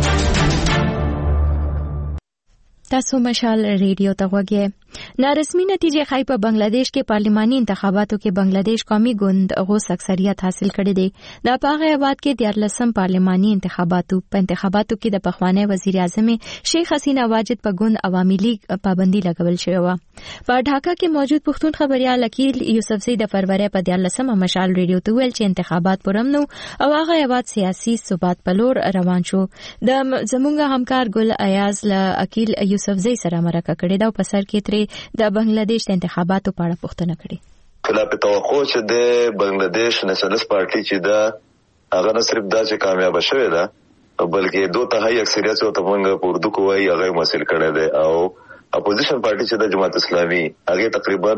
تاسو مشال ریډیو ته غوږی. نارسمي نتیجې ښایي په بنگلاديش کې پارلماني انتخاباتو کې بنگلاديش قومي ګوند غوث اکثریت حاصل کړی دی. دا په هغه هیواد کې 14 پارلماني انتخاباتو کې د پخوانی وزیر اعظم شیخ حسینه واجد په ګوند عوامي لیگ پابندي لګول شوی و. په ډاکا کې موجود پښتون خبريال اکیل یوسفزئی د فروری په 14 مشال ریډیو ته ویل چې انتخابات پرم نو او هغه هیواد سیاسي ثبات په لور روان شو. د زمونږ همکار ګل ایاز له اکیل یوسفزئی سره مرکه کړې دا په سر کې د بنگلاديش د انتخاباتو په اړه پوښتنه کړې. کله په توقع چې د بنگلاديش نېشنلست پارټي چې دا هغه نه صرف دا چې کامیاب شوه دا بلکې 2/3 اکثریت او تمنګ په اردو کوی هغه حاصل کړی دی او اپوزیشن پارټي چې د جماعت اسلامي هغه تقریبا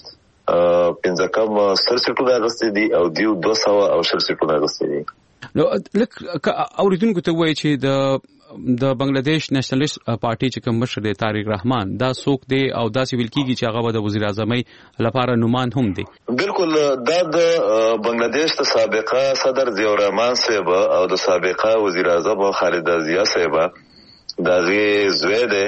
15 کم سر سیټونه غوښتي دي او دیو 200 او سر سیټونه غوښتي دي. نو لکه اوریدونکو ته وایي چې د بنگلاديش نېشنلست پارټي چې کوم مشر دی طارق رحمان دا څوک دی او دا سویل کیږي چې هغه د وزیر اعظمۍ لپاره نومان هم دی. بالکل دا د بنگلاديش د سابقه صدر ضیاء الرحمن صاحب او د سابقه وزیر اعظم خالد ضیاء صاحب دا غي زوی دی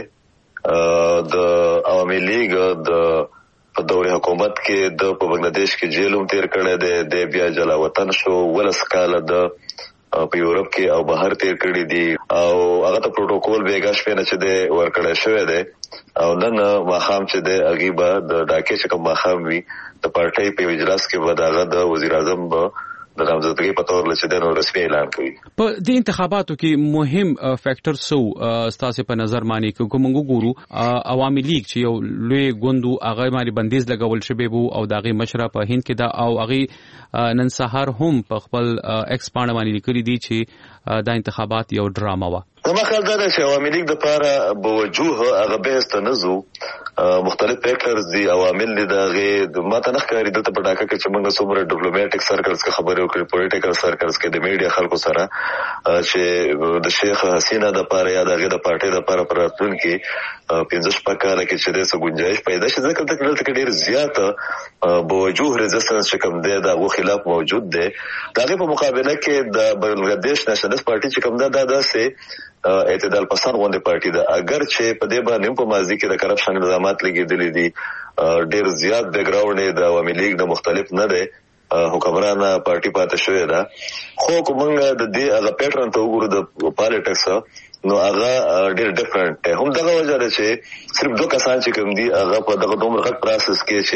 د عوامي لیگ د دور حکومت کې د بنگلاديش کې جیلوم تیر کړی دی د بیا جلا وطن شو ولس کال د په یورپ کې او بهر تیر کړی دي او هغه ته پروتوکول بیګاش په نچ دی ورکړی شوی دی او نن ماخام چې دی اغيبه د ډاکې چې کوم ماخام وي د پارټي په اجلاس کې به دغه د وزیر اعظم د نامزدګۍ په تور لچ دی نو رسمي اعلان کوي. په دې انتخاباتو کې مهم فیکٹر سو ستاسو په نظر باندې کوم ګورو عوامي لیگ چې یو لوی ګوندو هغه باندې بندیز لګول شوی وو او دغه مشره په هند کې دا او هغه نن سهار هم په خپل ایکس باندې لیکلي دي چې دا انتخابات یو ډراما و. زما خیال دا دی چې عوامي لیگ د پاره بوجوه هغه به استنزو مختلف فیکٹرز دي عوامل دي دغه ماته نه ښکاري دلته په ډاکا کې چې موږ څومره ډیپلوماټیک سرکلز کې خبرې وکړې پولیټیکل سرکلز کې د میډیا خلکو سره چې د شیخ حسینه د پاره یا دغه د پارټي د پاره پراتون کې 15 کال کې چې د سګونجایش پیدا شي ځکه دلته کې ډیر زیات بوجوه ريزستنس چې کوم دی دغه خلاف موجود دی. دغه په مقابله کې د بنگلاديش نېشنلست پارټي چې کوم دا داسې اعتدال پسند غونډه پارټي ده اگر چې په دې باندې په ماضي کې د کرپشن الزامات لګیدلې دي ډیر زیات بیک گراوند د عوامي لیگ د مختلف نه ده حکمران پارټي پاتې شوې ده خو کومنګ د دې هغه پیټرن ته وګورو د پالیټکس نو هغه ډیر ډیفرنٹ هم دغه وجه ده چې صرف دوه کسان چې کوم دي هغه په دغه دومره غټ پروسس کې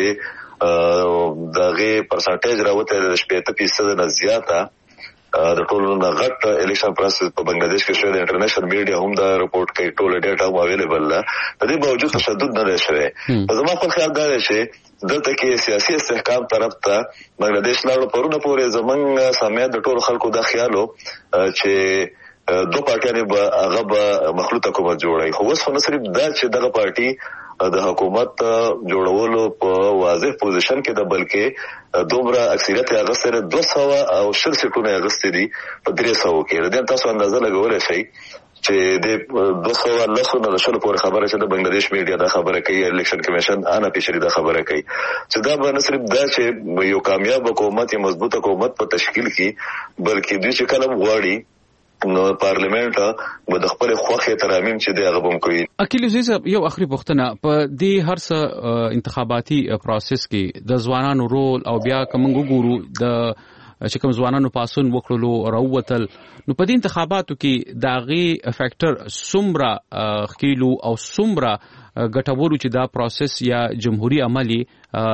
چې دغه پرسنټیج راوته د 80% نه زیاته د ټولو نه غټ الیکشن پروسس په بنگلاديش کې شوی. د انټرنیشنل میډیا هم دا رپورټ کوي ټول ډیټا هم اویلیبل ده. د دې باوجود تشدد نه شوی. زما په خیال دا دی چې دلته کې سیاسي استحکام طرف ته بنگلاديش لاړو پرونه پورې زمونږ سمیت د ټول خلکو دا خیالو چې دوه پارټیانې به هغه به مخلوط حکومت جوړوي خو اوس خو نه صرف دا چې دغه پارټي د حکومت جوړولو په واضح پوزیشن کې ده بلکې دومره اکثریت هغه سره 200 او 60 سیټونه غوښتي دي په 300 کې. د تاسو اندازه لګولای شئ چې د 200 لسو نه شل پورې خبره چې د بنگلاديش میډیا دا خبره کوي الیکشن کمیشن انا پیشری دا خبره کوي چې دا به نه صرف دا چې یو کامیاب حکومت یا مضبوط حکومت په تشکیل کې بلکې دوی چې کلم غواړي نو پارلیمنت به د خپل خوخه ترامیم چې دی هغه بم کوي. اکیل عزیز یو اخري پوښتنه په دې هر څه انتخاباتي پروسس کې د ځوانانو رول او بیا کوم ګورو د چې کوم ځوانانو پاسون وکړلو راووتل نو په دې انتخاباتو کې داغي فیکٹر سمرا خکیلو او سمرا ګټورو چې دا پروسس یا جمهوریت عملی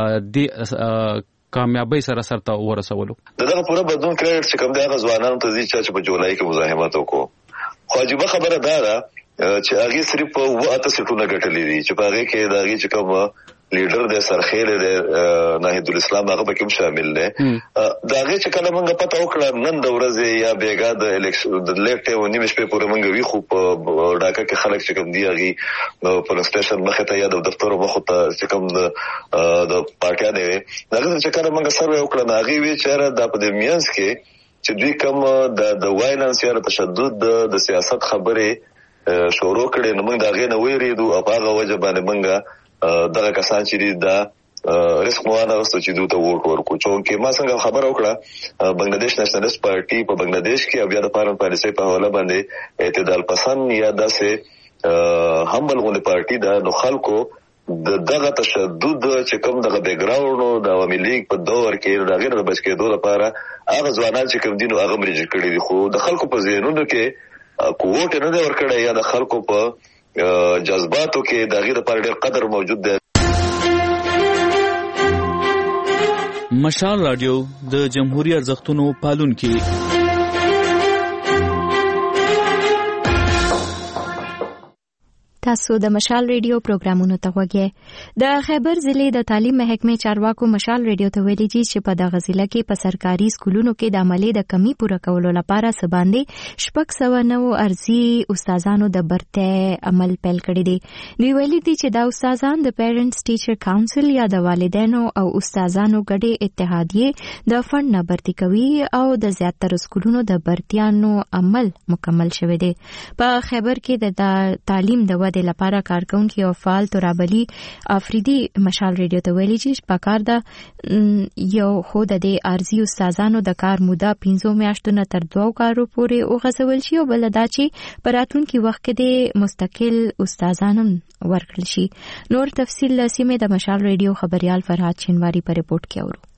د کامیابی سره سره ورسولو. دغه پوره بدلون کړی چې کوم دغه ځوانانو ته چې په جولای کې مزاحمت وکړو خو عجیب خبره ده چې هغه صرف 8 سیټونه ګټلې دي چې په هغه کې دغه چې کوم لیډر د سرخیل د ناهید الاسلام هغه پکې شامل دی. دا هغه چې کله موږ پته وکړه نن د ورځې یا بیګا د الیکشن د لیټ او نیمه شپې پورې موږ وی خو په ډاکا کې خلک چې کوم دی هغه پولیس سټیشن مخه ته یا د دفتر مخه ته چې کوم د پارټیا دی هغه چې کله موږ سره وکړه هغه وی چې د په میانس کې چې دوی کوم د وایلنس یا تشدد د سیاست خبره شروع کړي نو موږ دا غي نه ویریدو او هغه وجه باندې موږ دغه کسان چې دا ریسک موانه واستو چې دوی ته ووټ ورکو چې ما څنګه خبر وکړه بنگلاديش نېشنلست پارټي په بنگلاديش کې بیا د فارن پالیسي په حواله باندې اعتدال پسند یا داسې همبل غونډه پارټي دا نو خلکو دغه تشدد چې کوم دغه بیک گراوند د عوامي لیگ په دور کې د غیر د بچ کېدو لپاره هغه ځوانان چې کوم دینو هغه مرجع کړي دي خو د خلکو په ذهنونو کې کوټ نه دی ورکړی یا د خلکو په جذباتو کې د غیر پر ډېر قدر موجود دی. مشال رادیو د جمهوریت ارزښتونو پالونکي تاسو د مشال ریډیو پروګرامونو ته وګورئ. د خیبر ضلع د تعلیم محکمې چارواکو مشال ریډیو ته ویلي چې په دغه ضلع کې په سرکاري سکولونو کې د عملي د کمی پوره کولو لپاره سباندې 609 ارزي استادانو د برته عمل پیل کړی دی. دوی ویلي دي چې دا استادان د پیرنټس ټیچر کاونسل یا د والدینو او استادانو ګډې اتحادیه د فند نه برتي کوي او د زیاتره سکولونو د برتیانو عمل مکمل شوی دی. په خیبر کې د تعلیم د لپاره کارکونکي او فعال ترابلی افریدي مشال ریډیو ته ویلي چې پکار د یو خود د ارزي استادانو د کار موده 15 میاشتو نه تر 2 کارو پورې وغځول شي او بل دا چې پراتونکو وخت کې د مستقل استادانو ورکړل شي. نور تفصیل لسیمه د مشال ریډیو خبريال فرهاد شینواری په رپورت کې اورو.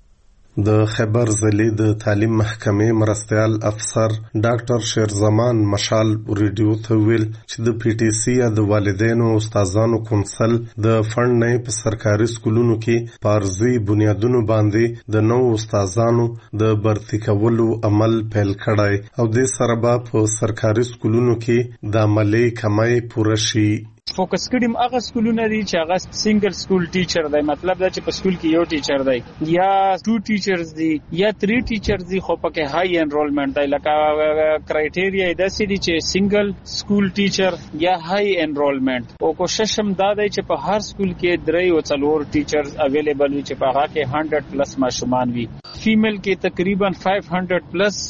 د خیبر ضلع د تعلیم محکمې مرستیال افسر ډاکټر شیرزمان مشال ریډیو ته ویل چې د پی ټی سی یا د والدینو او استادانو کونسل د فند نه په سرکاري سکولونو کې پارزي بنیادونو باندې د نو استادانو د برتي کولو عمل پیل کړای او د سره په سرکاري سکولونو کې د عملي کمای پوره شي. فوکس کړم هغه سکولونه دي چې هغه سنگل سکول ټیچر دی، مطلب دا چې په سکول کې یو ټیچر دی یا 2 ټیچرز دي یا 3 ټیچرز دي خو پکې هاي انرولمنت دی. لکه کرایټیریا د سې دي چې سنگل سکول ټیچر یا هاي انرولمنت او کوشش هم دا دی چې په هر سکول کې 3 او 4 ټیچرز اویلیبل وي چې په هغه کې 100 پلس ماشومان وي. فیمیل کې تقریبا 500 پلس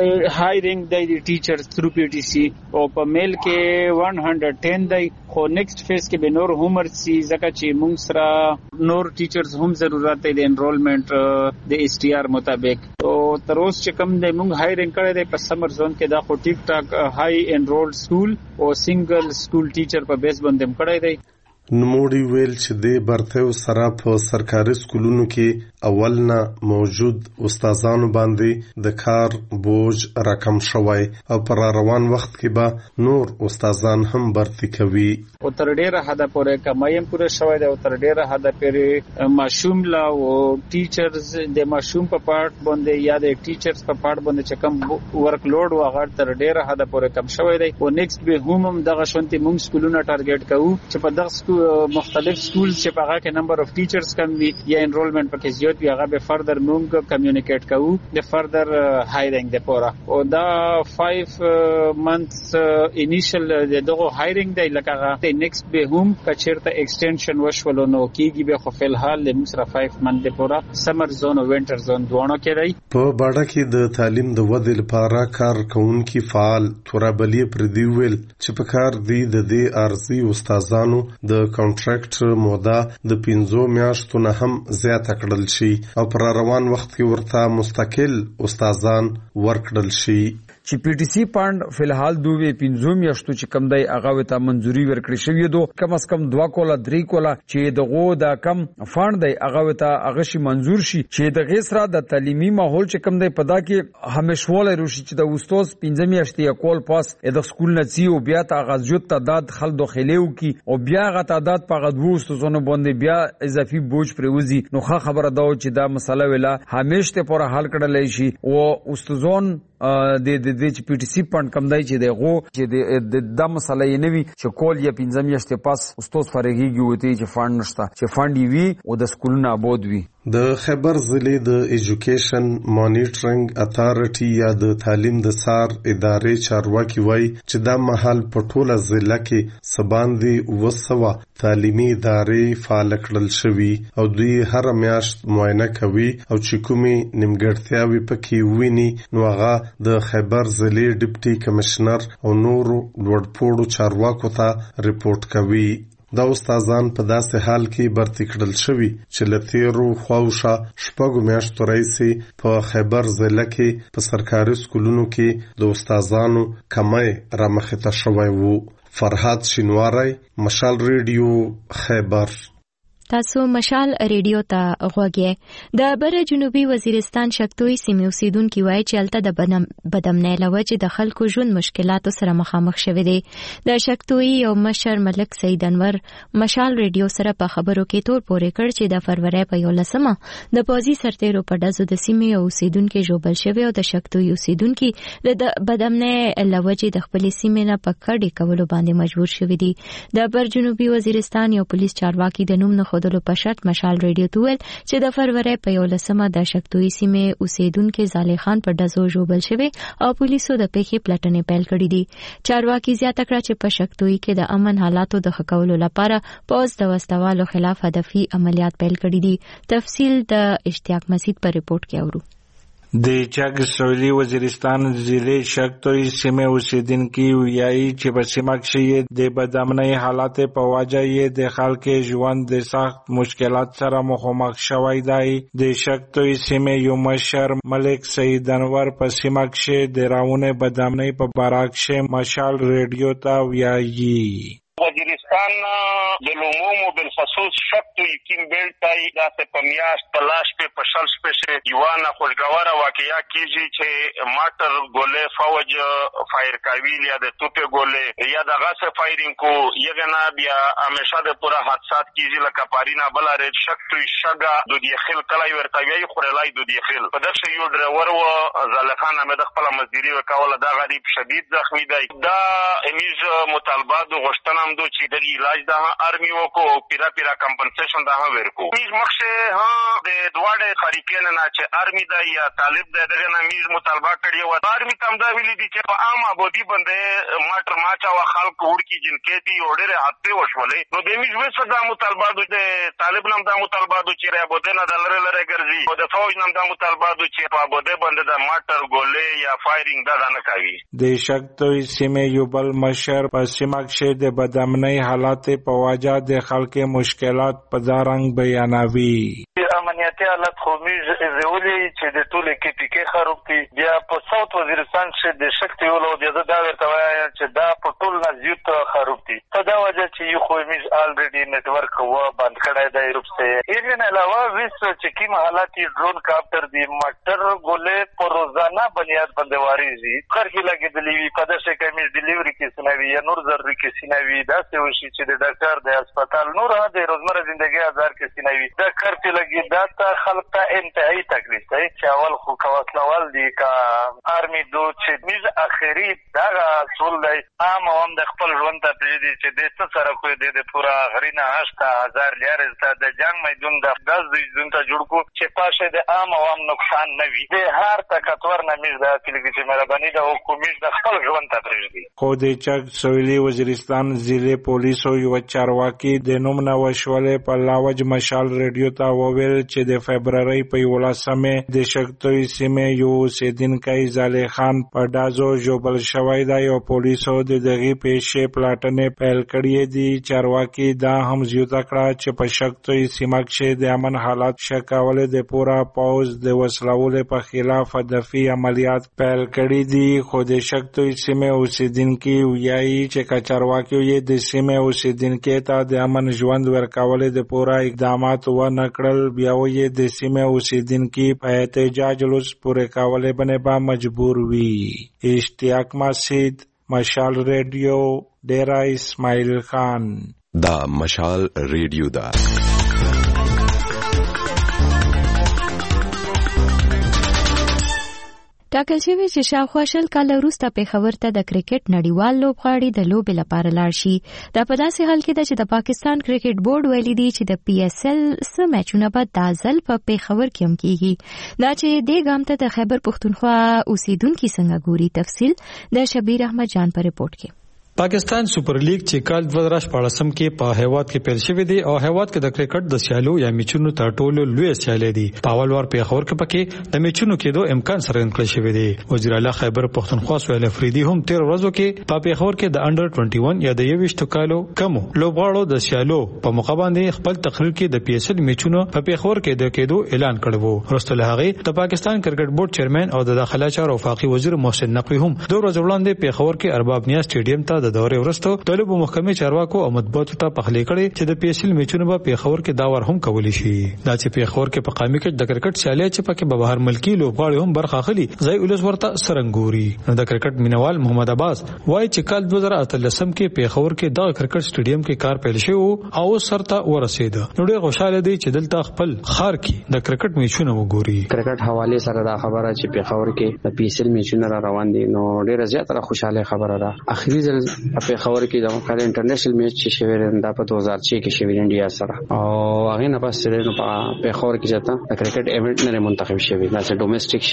hiring دی ټیچرز through PTC او په میل کې 110 دی. خو نیکسٹ فیز کې به نور عمر سي ځکه چې موږ سره نور ټیچرز هم ضرورت دی د انرولمنت د STR مطابق. او تر اوسه چې کوم دی موږ هایرینګ کړی دی په سمر زون کې دا خو ټیک ټاک هاي انرولډ سکول او سنگل سکول ټیچر په بیس باندې هم کړی دی. نموړي ویل چې د برته سره په سرکاري سکولونو کې اول نه موجود استادانو باندې د کار بوج رقم شوی او پر روان وخت کې به نور استادان هم برتي کوي او تر ډیره حد پورې کمایم پوره شوی دی او تر ډیره حد پورې ماشوم لا او ټیچرز د ماشوم په پارت باندې یا د ټیچرز په پارت باندې چې کم ورک لوډ واغړ تر ډیره حد پورې کم شوی دی. او نیکسٹ به هم دغه شونتي موږ سکولونه ټارګټ کوو چې په دغه مختلف سکول چې په هغه کې نمبر اف ټیچرز کم وي یا انرولمنت پکې زیات وي هغه به فردر موږ کمیونیکیټ کوو د فردر هایرینګ د پورا. او دا 5 منثس انیشل دغه هایرینګ دی لکه هغه نیکسٹ به هم کچیرته ایکسټنشن وشول نو کیږي به خو فلحال د مصر 5 منث د پورا سمر زون او وینټر زون دوه کې دی. په باډه کې د تعلیم د ودې لپاره کار کوونکي فعال تورابلی پردي ویل چې په کار دی د دې ارزي استادانو د کانټراکټ موده د 15 میاشتو نه هم زیاته کړل شي او پر روان وخت کې ورته مستقل استادان ورکړل شي. چې پی ټی سی فند فلحال دوی 15 میاشتو چې کم دی هغه ته منځوري ورکړی شوی دو کم از کم 2 کولا 3 کولا چې دغه د کم فند دی هغه ته هغه شي منځور شي چې د غیسرا د تعلیمي ماحول چې کم دی پدا کې همیشواله روشي چې د استاد 15 میاشتې کول پاس د سکول نه سی او بیا ته غزجوت تعداد خل داخليو کی او بیا غ تعداد په غدو استادونو باندې بیا اضافي بوج پروزي. نو خبره دا چې دا مسله ویلا همیشته پر حل کړل شي او استادون د دې چې پی ټی سی فند کم دی چې دغه چې د مسلې نه وي چې کول یا 15 میاشتې پاس استاد فارغيږي وته چې فند نشته چې فند وي او د سکولونو آباد وي. د خیبر ضلع د ایجوکیشن مانیټرینګ اتارټي یا د تعلیم د سار ادارې چارواکي وایي چې دا مهال په ټوله ضلع کې سباندې وسوه تعلیمي ادارې فعال کړل شوي او دوی هر میاشت معاینه کوي او چې کومې نیمګړتیاوې پکې ویني نو هغه د خیبر ضلع ډیپټي کمشنر او نورو لوړپوړو چارواکو ته رپورټ کوي. دا استادان په داسې حال کې برتي کړل شوي چې له تیرو خواوشا شپږو میاشتو راهیسې په خیبر ضلع کې په سرکاري سکولونو کې د استادانو کمی رامخې ته شوی وو. فرهاد شینواری، مشال ریډیو، خیبر. تاسو مشال ریډیو ته غوږی. د بره جنوبي وزیرستان شکتوي سیمې اوسیدونکو وایي چې الته د بدامنۍ لوجې د خلکو ژوند مشکلاتو سره مخامخ شوي دي. د شکتوي یو مشر ملک سید انور مشال ریډیو سره په خبرو کې تور پورې کړ چې د فروری په 11مه د پوځي سرتیرو په ډزو د سیمې اوسیدونکو ژوبل شوي او د شکتوي اوسیدونکو د بدامنۍ لوجې د خپل سیمې نه په کډې کولو باندې مجبور شوي دي. د بر جنوبي وزیرستان یو پولیس چارواکي د نوم نه خودلو په شرط مشال ریډیو ته ویل چې د فروری په 11مه د شکتوي سیمې اوسیدونکو زالي خان په ډزو ژوبل شوی او پولیسو د پیښې پلټنې پیل کړې دي. چارواکي زیاته کړه چې په شکتوي کې د امن حالاتو د ښه کولو لپاره پوز د وسوالو خلاف هدفي عملیات پیل کړي دي. تفصیل د اشتیاق مسعود په ریپورت کې اورو. د چاګ سویلي وزیرستان ضلع شکتوي سیمې اوسیدونکي وایي چې په سیمه کې د بدامنۍ حالات په وجه یې د خلکو ژوند د سخت مشکلات سره مخامخ شوی دی. د شکتوي سیمې یو مشر ملک سید انور په سیمه کې د راونه بدامنۍ په باره کې مشال ریډیو ته وایي. وزیرستان د لومومو بالخصوص شکتوي کیم بیلټای داسې په میاشت په لاش په شل شپې یوانه خوشګواره واقعیا کیږي چې ماټر ګولې فوج فایر کوي یا د توپه ګولې یا د غاس فایرینګ کو یګنا بیا همیشه د پورا حادثات کیږي لکه پارینا بلاره شکتوي شګه د دې خل کلای ورته وی خورلای د دې خل په دغه یو ډرایور و زلخان امید خپل مزدوري وکوله دا غریب شدید زخمی دی. دا امیز مطالبات غوښتنه هم دو چې د علاج د آرمي وکو پیرا کمپنسیشن دا هم ورکو. میز مخشه ها د دواړه خریکین نه چې آرمي دا یا طالب دغه نه میز مطالبه کړی و. آرمي تم دا ویلي دي چې په عام ابودي باندې ماټر ماچا او خلک ورکی جنکې دي اورره حادثه وشولې نو د میز وسه دا مطالبه د طالب نام دا مطالبه چې را بده نه دلره لره ګرځي او د فوج نام دا مطالبه چې په ابوده باندې د ماټر ګولې یا فایرینګ دا نه کوي. د شکتوي سیمې یو بل مشر په سیمه کې د بدامنۍ حالات په وجه د خلکو مشکلات په دارنګ بیانوي. امنیتي حالت خو میز زولي چې د ټولې کې پکې خراب دي. بیا په ساوث وزیرستان چې د شکتي ولو د دا ورته وایي چې دا په ټول نزيوت خراب دي. په دا وجه چې یو خو میز الریډي نتورک و بند کړی دی روپسه. ایرین علاوه ویس چې کوم حالات ډرون کاپټر دی ماټر ګولې په روزانه بنیاد باندې واريزي خرخي لګېدلې وي په داسې کې میز ډیلیوري کې سنوي یا نور ضروري کې سنوي دا څه وشي چې د ډاکټر د هسپتال نور د روزمره ژوندۍ هزار کې سنوي دا خرڅ لګي دا ته خلک ته انتهایی تکلیف دی چې اول خو کواسلوال دی کا آرمي دو چې میز اخري دا اصول دی عام هم د خپل ژوند ته پریدي چې د څه سره کوی د پورا غرینه 8000 لیارز د جنگ میدون د 10 ژوند ته جوړ کو چې پاشه د عام هم نقصان نه وي د هر تکتور نه میز د کلیږي چې مهرباني د حکومت د خپل ژوند ته پریدي. خو د چک سویلي وزیرستان ضلع پولیسو یو چارواکي د نوم نه وشولې په لاوج مشال ریډیو ته وویل چې د فبرवरी په 11مه د شکتوي سیمې یو اوسیدونکی زالي خان په ډازو ژوبل شوی دی او پولیسو د دغه پیښې پلټنې پیل کړې دي. چارواکي دا هم زیاته کړه چې په شکتوي سیمه کې د امن حالات شکاول د پورا پوز د وسلوال په خلاف هدفي عملیات پیل کړي دي. خو د شکتوي سیمې اوسیدونکي وایي چې چارواکي یې د سیمې اوسیدونکو ته د امن ژوند ورکول د پورا اقدامات و نکړل. بیا یې د سیمې اوسیدونکو په احتجاج لوس پورې کولو باندې با مجبور وي. اشتیاق مسعود، مشال ریډیو، ډیرا اسماعیل خان. دا مشال ریډیو دا ټاکل شوی چې شاوخوا 20 کال وروسته پېښور ته د کرکټ نړیوال لوبغاړي د لوبې لپاره لاړ شي. دا په داسې حال کې ده چې د پاکستان کرکټ بورډ ویلي دی چې د PSL سم میچونه به د ځل په پېښور کې هم کیږي. دا چې د ګام ته د خیبر پختونخوا اوسیدونکو څنګه ګوري، تفصیل د شبیر احمد جان په رپورت کې. پاکستان سپر لیګ چې کال 2014 کې په هیواد کې پیل شوی دی او هیواد کې د کرکټ د سیالو یا میچونو تر ټولو لوی سیالي دی. په اول وار پېښور کې پکې د میچونو کېدو امکان سره انکړل شوی دی. وزیر اعلی خیبر پختونخوا سهیل افریدي هم 13 ورځو کې په پېښور کې د انډر 21 یا د 21 کالو کمو لوبغاړو د سیالو په موقع باندې خپل تقریر کې د PSL میچونو په پېښور کې د کېدو اعلان کړو. وروسته له هغه د پاکستان کرکټ بورډ چیرمن او د داخله چارو وفاقي وزیر محسن نقوی هم 2 ورځې وړاندې پېښور کې ارباب نیا سټیډیم ته د دورې ورسته طالب محکمې چارواکو او مطبوعاتو ته پخلی کړي چې د PSL میچونو په پېښور کې دا ور هم کولی شي. دا چې پېښور کې په قامي کې د کرکټ سیالي چې پکې به بهر ملکی لوبغاړي هم برخه اخلي ځای ولس ورته سرنګوري. د کرکټ مینوال محمد عباس وایي چې کال 2013 کې پېښور کې د کرکټ سټیډیم کې کار پیل شو او سرته ورسید. نو ډېر خوشاله دي چې دلته خپل خار کې د کرکټ میچونه وګوري. کرکټ حواله سره دا خبره چې پېښور کې د PSL میچونه را روان دي نو ډېر زیاته خوشاله خبره ده. اخري ځل پېښور کې د کله انټرنیشنل میچ چې شوی دا په 2006 کې شوی انډیا سره او هغه نه پس سره په پېښور کې جاته د کرکټ ایونت نه منتخب شوی دا چې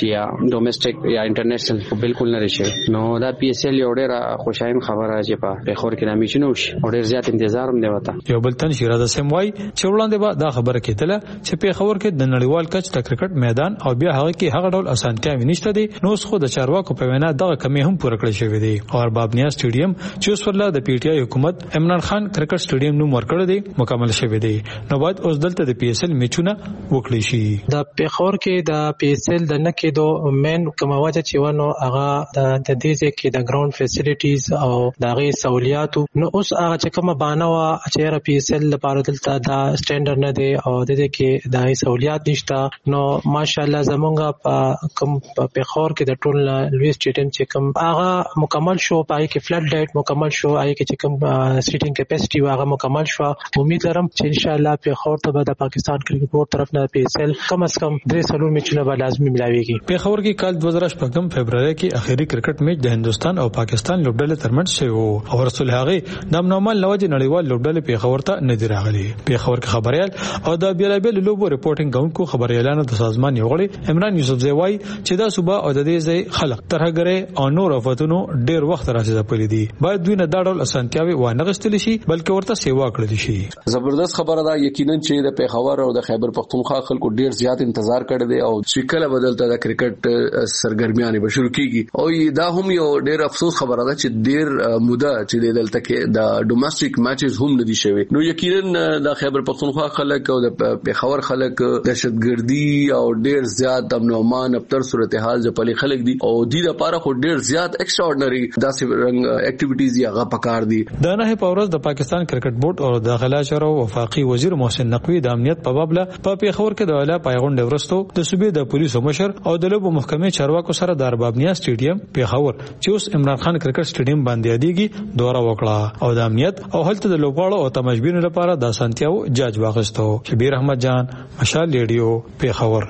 ډومېسټک یا انټرنیشنل بالکل نه شي. نو دا PSL یو ډېر خوشاین خبره چې په پېښور کې د میچونو شي او ډېر زیات انتظار هم دی وته. یو بل تن شیراز سموای چې وړاندې به دا خبره کېدله چې پېښور کې د نړیوال کچ د کرکټ میدان او بیا هغه کې هغه ډول اسانتیاوې نشته دي. نو خو د چارواکو په وینا دغه کمی هم پوره کړی شوی دی او ارباب نیا سټیډیم چې اوس ورله د PTI حکومت عمران خان کرکټ سټیډیم نوم ورکړی دی مکمل شوی دی. نو باید اوس دلته د PSL میچونه وکړي شي. د پېښور کې د PSL د نه کېدو مین کوم وجه چې ونه هغه د دې ځکه د ګراوند فیسیلیټیز او د غي سہولیات نو اوس هغه چې کومه بانه وا چې PSL لپاره دلته دا سټانډرډ نه دی او د دې کې د سہولیات نشته. نو ماشاءالله زمونږ په کوم پېښور کې د ټول لوی سټیډیم چې کوم هغه مکمل شو پای کې فلډ ډایټ مکمل شو آی کې چې کوم سیټینګ کیپاسټي واغه مکمل شو. امید لرم چې ان شاء الله پېښور ته به د پاکستان کرکټ بورډ طرف نه PSL کم از کم 3 میچونه به لازمي ملاويږي. پېښور کې کال 2015 فبراير کې اخیری کرکټ میچ د هندستان او پاکستان لوبډلې ترمنځ شوی او رسول هغه د نامنومال لوجه نړیوال لوبډلې پېښور ته نه دی راغلي. پېښور کې خبريال او د بیلابل لوبو ریپورټینګ کوونکو خبريالانو د سازمان یو غړي عمران یوسف زوی چې دا صوبه او د دې ځای خلک ترهګره او نور افتونو ډېر وخت راځي دي باید دوی نه دا ډول اسانتیاوي وانه غستل شي بلکې ورته سیوا کړل شي. زبردست خبره ده یقینا چې د پېښور او د خیبر پختونخوا خلکو ډیر زیات انتظار کړی دی او چې کله بدلته د کرکټ سرګرمیانه به شروع کیږي او دا هم یو ډیر افسوس خبره ده چې ډیر موده چې دلته کې د ډومېسټک میچز هم نه دي شوی. نو یقینا د خیبر پختونخوا خلک او د پېښور خلک دهشتګردي او ډیر زیات امن او امان ابتر صورتحال ځپلي خلک دي او د لپاره خو ډیر زیات ایکستراورډنری داسې رنګ اکټیویټیز یا غا پکار دي. د نه په ورځ د پاکستان کرکټ بورډ او داخله چارو وفاقي وزیر محسن نقوی د امنیت په باب له په پېښور کې د اعلی پایغونډ ورستو د صوبې د پولیسو مشر او د لوبو محکمې چارواکو سره د ارباب نیا سټیډیم پېښور چې اوس عمران خان کرکټ سټیډیم باندې یادېږي دوره وکړه او د امنیت او هلته د لوبغاړو او تماشبینو لپاره د اسانتیاو جاج واغستو. شبیر احمد جان مشال ریډیو پېښور.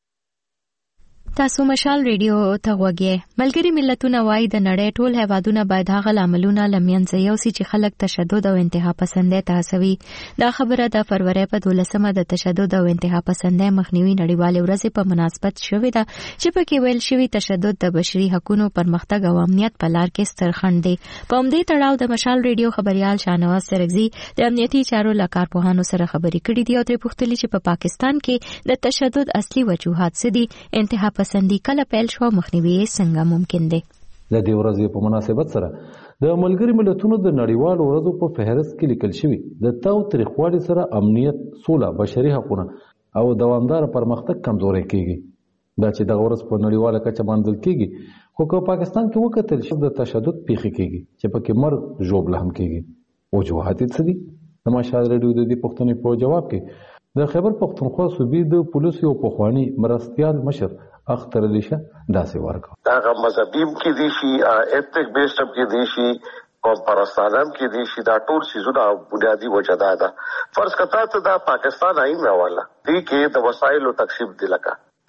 تاسو مشال ریډیو ته وګورئ. ملګری ملتونه وايي د نړۍ ټول هیوادونه باید هغه عملونه لمنځه یوسي چې خلک تشدد او انتها پسندۍ ته هڅوي. دا خبره د فروری په 12مه د تشدد او انتها پسندۍ مخنیوي نړیوالې ورځې په مناسبت شوې ده چې پکې ویل شوی تشدد د بشري حقوقو پرمختګ او امنیت په لار کې ستر خنډ دی. په همدې تړاو د مشال ریډیو خبريال شاهنواز سرګزي د امنیتي چارو لکارپوهانو سره خبرې کړې دي او ترې پوښتنه چې په پاکستان کې د تشدد اصلي وجوهات څه دي، انتها پسندي کله پیل شو، مخنیوي څنګه ممکن دی. د دې ورځې په مناسبت سره د ملګری ملتونو د نړیوالو ورځو په فهرست کې لیکل شوی د تاوتریخوالي سره امنیت، سوله، بشري حقوقونه او دوامدار پرمختګ کمزوري کیږي. دا چې د ورځ په نړیواله کچه باندې کیږي خو په پاکستان کې وکتل شو د تشدد پیښې کیږي چې پکې مرګ ژوبله هم کیږي. وجوهات څه دي؟ د مشال ریډیو د دې پوښتنې په جواب کې د خیبر پختونخوا صوبې د پولیسو پخوانی مرستيال مشر اختر علیشه داسې ورکو. دا مذهبیم کې دي شي ایتنیک بیسډ کې دي شي قوم پرستانم کې دي شي دا ټول سيزونه بنیادی وجه ده. فرض کړه ته د پاکستان آئین راواله دي کې د وسایلو تقسیم دی لکه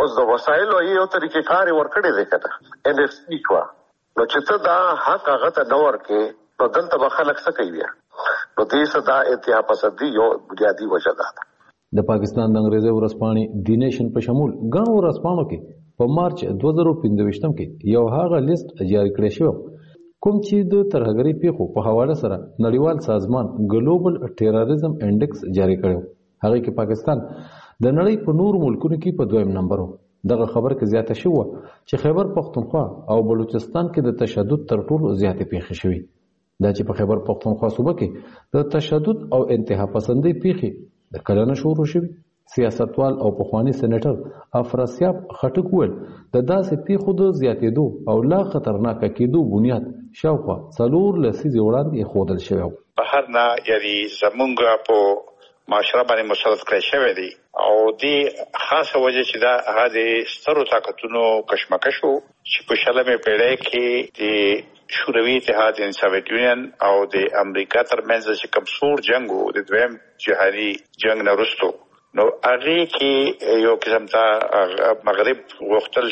اوس د وسایلو یو طریقې کار ورکړي دی کنه NFC شو نو چې ته دا حق هغه ته نه ورکې نو دلته به خلک څه کوي بیا نو دې څه دا اتحا پسندي یو بنیادي وجه ده. د پاکستان د انګریزي ورځپاڼې دی نیشن په شمول ګڼو ورځپاڼو کې په مارچ 2015 کې یو هغه لیست جاری کړی شو کوم چې د ترهګرۍ پیښو په حواله سره نړیوال سازمان ګلوبل ټیرریزم انډیکس جاری کړو. هغه کې پاکستان د نړۍ په نور ملکونو کې په 2م نمبر و. دغه خبر کې زیاته شو چې خیبر پختونخوا او بلوچستان کې د تشدد تر ټولو زیاتې پیښې شوې. دا چې په خیبر پختونخوا صوبه کې د تشدد او انتها پسندۍ پیښې د کلنه شروع شوې. سیاستوال او پخوانی سېنیټر افراسیاب خټک ویل د داسې پیښو د زیاتېدو او لا خطرناکه کېدو بنیاد شاوخوا 4 لسیزې وړاندې ایښودل شوی و. بهر نه یعنی زمونږ په معاشره باندې مسلط کړی شوی دی او دې خاصه وجه چې دا هغه د سترو طاقتونو کشمکش و چې په 16مې پیړۍ کې د شوروي اتحاد یعنی سوویت یونین او د امریکا ترمنځ چې کوم سور جنگ و د دویم جهادي جنگ نه وروسته نو هغه کې یو قسم ته مغرب غوښتل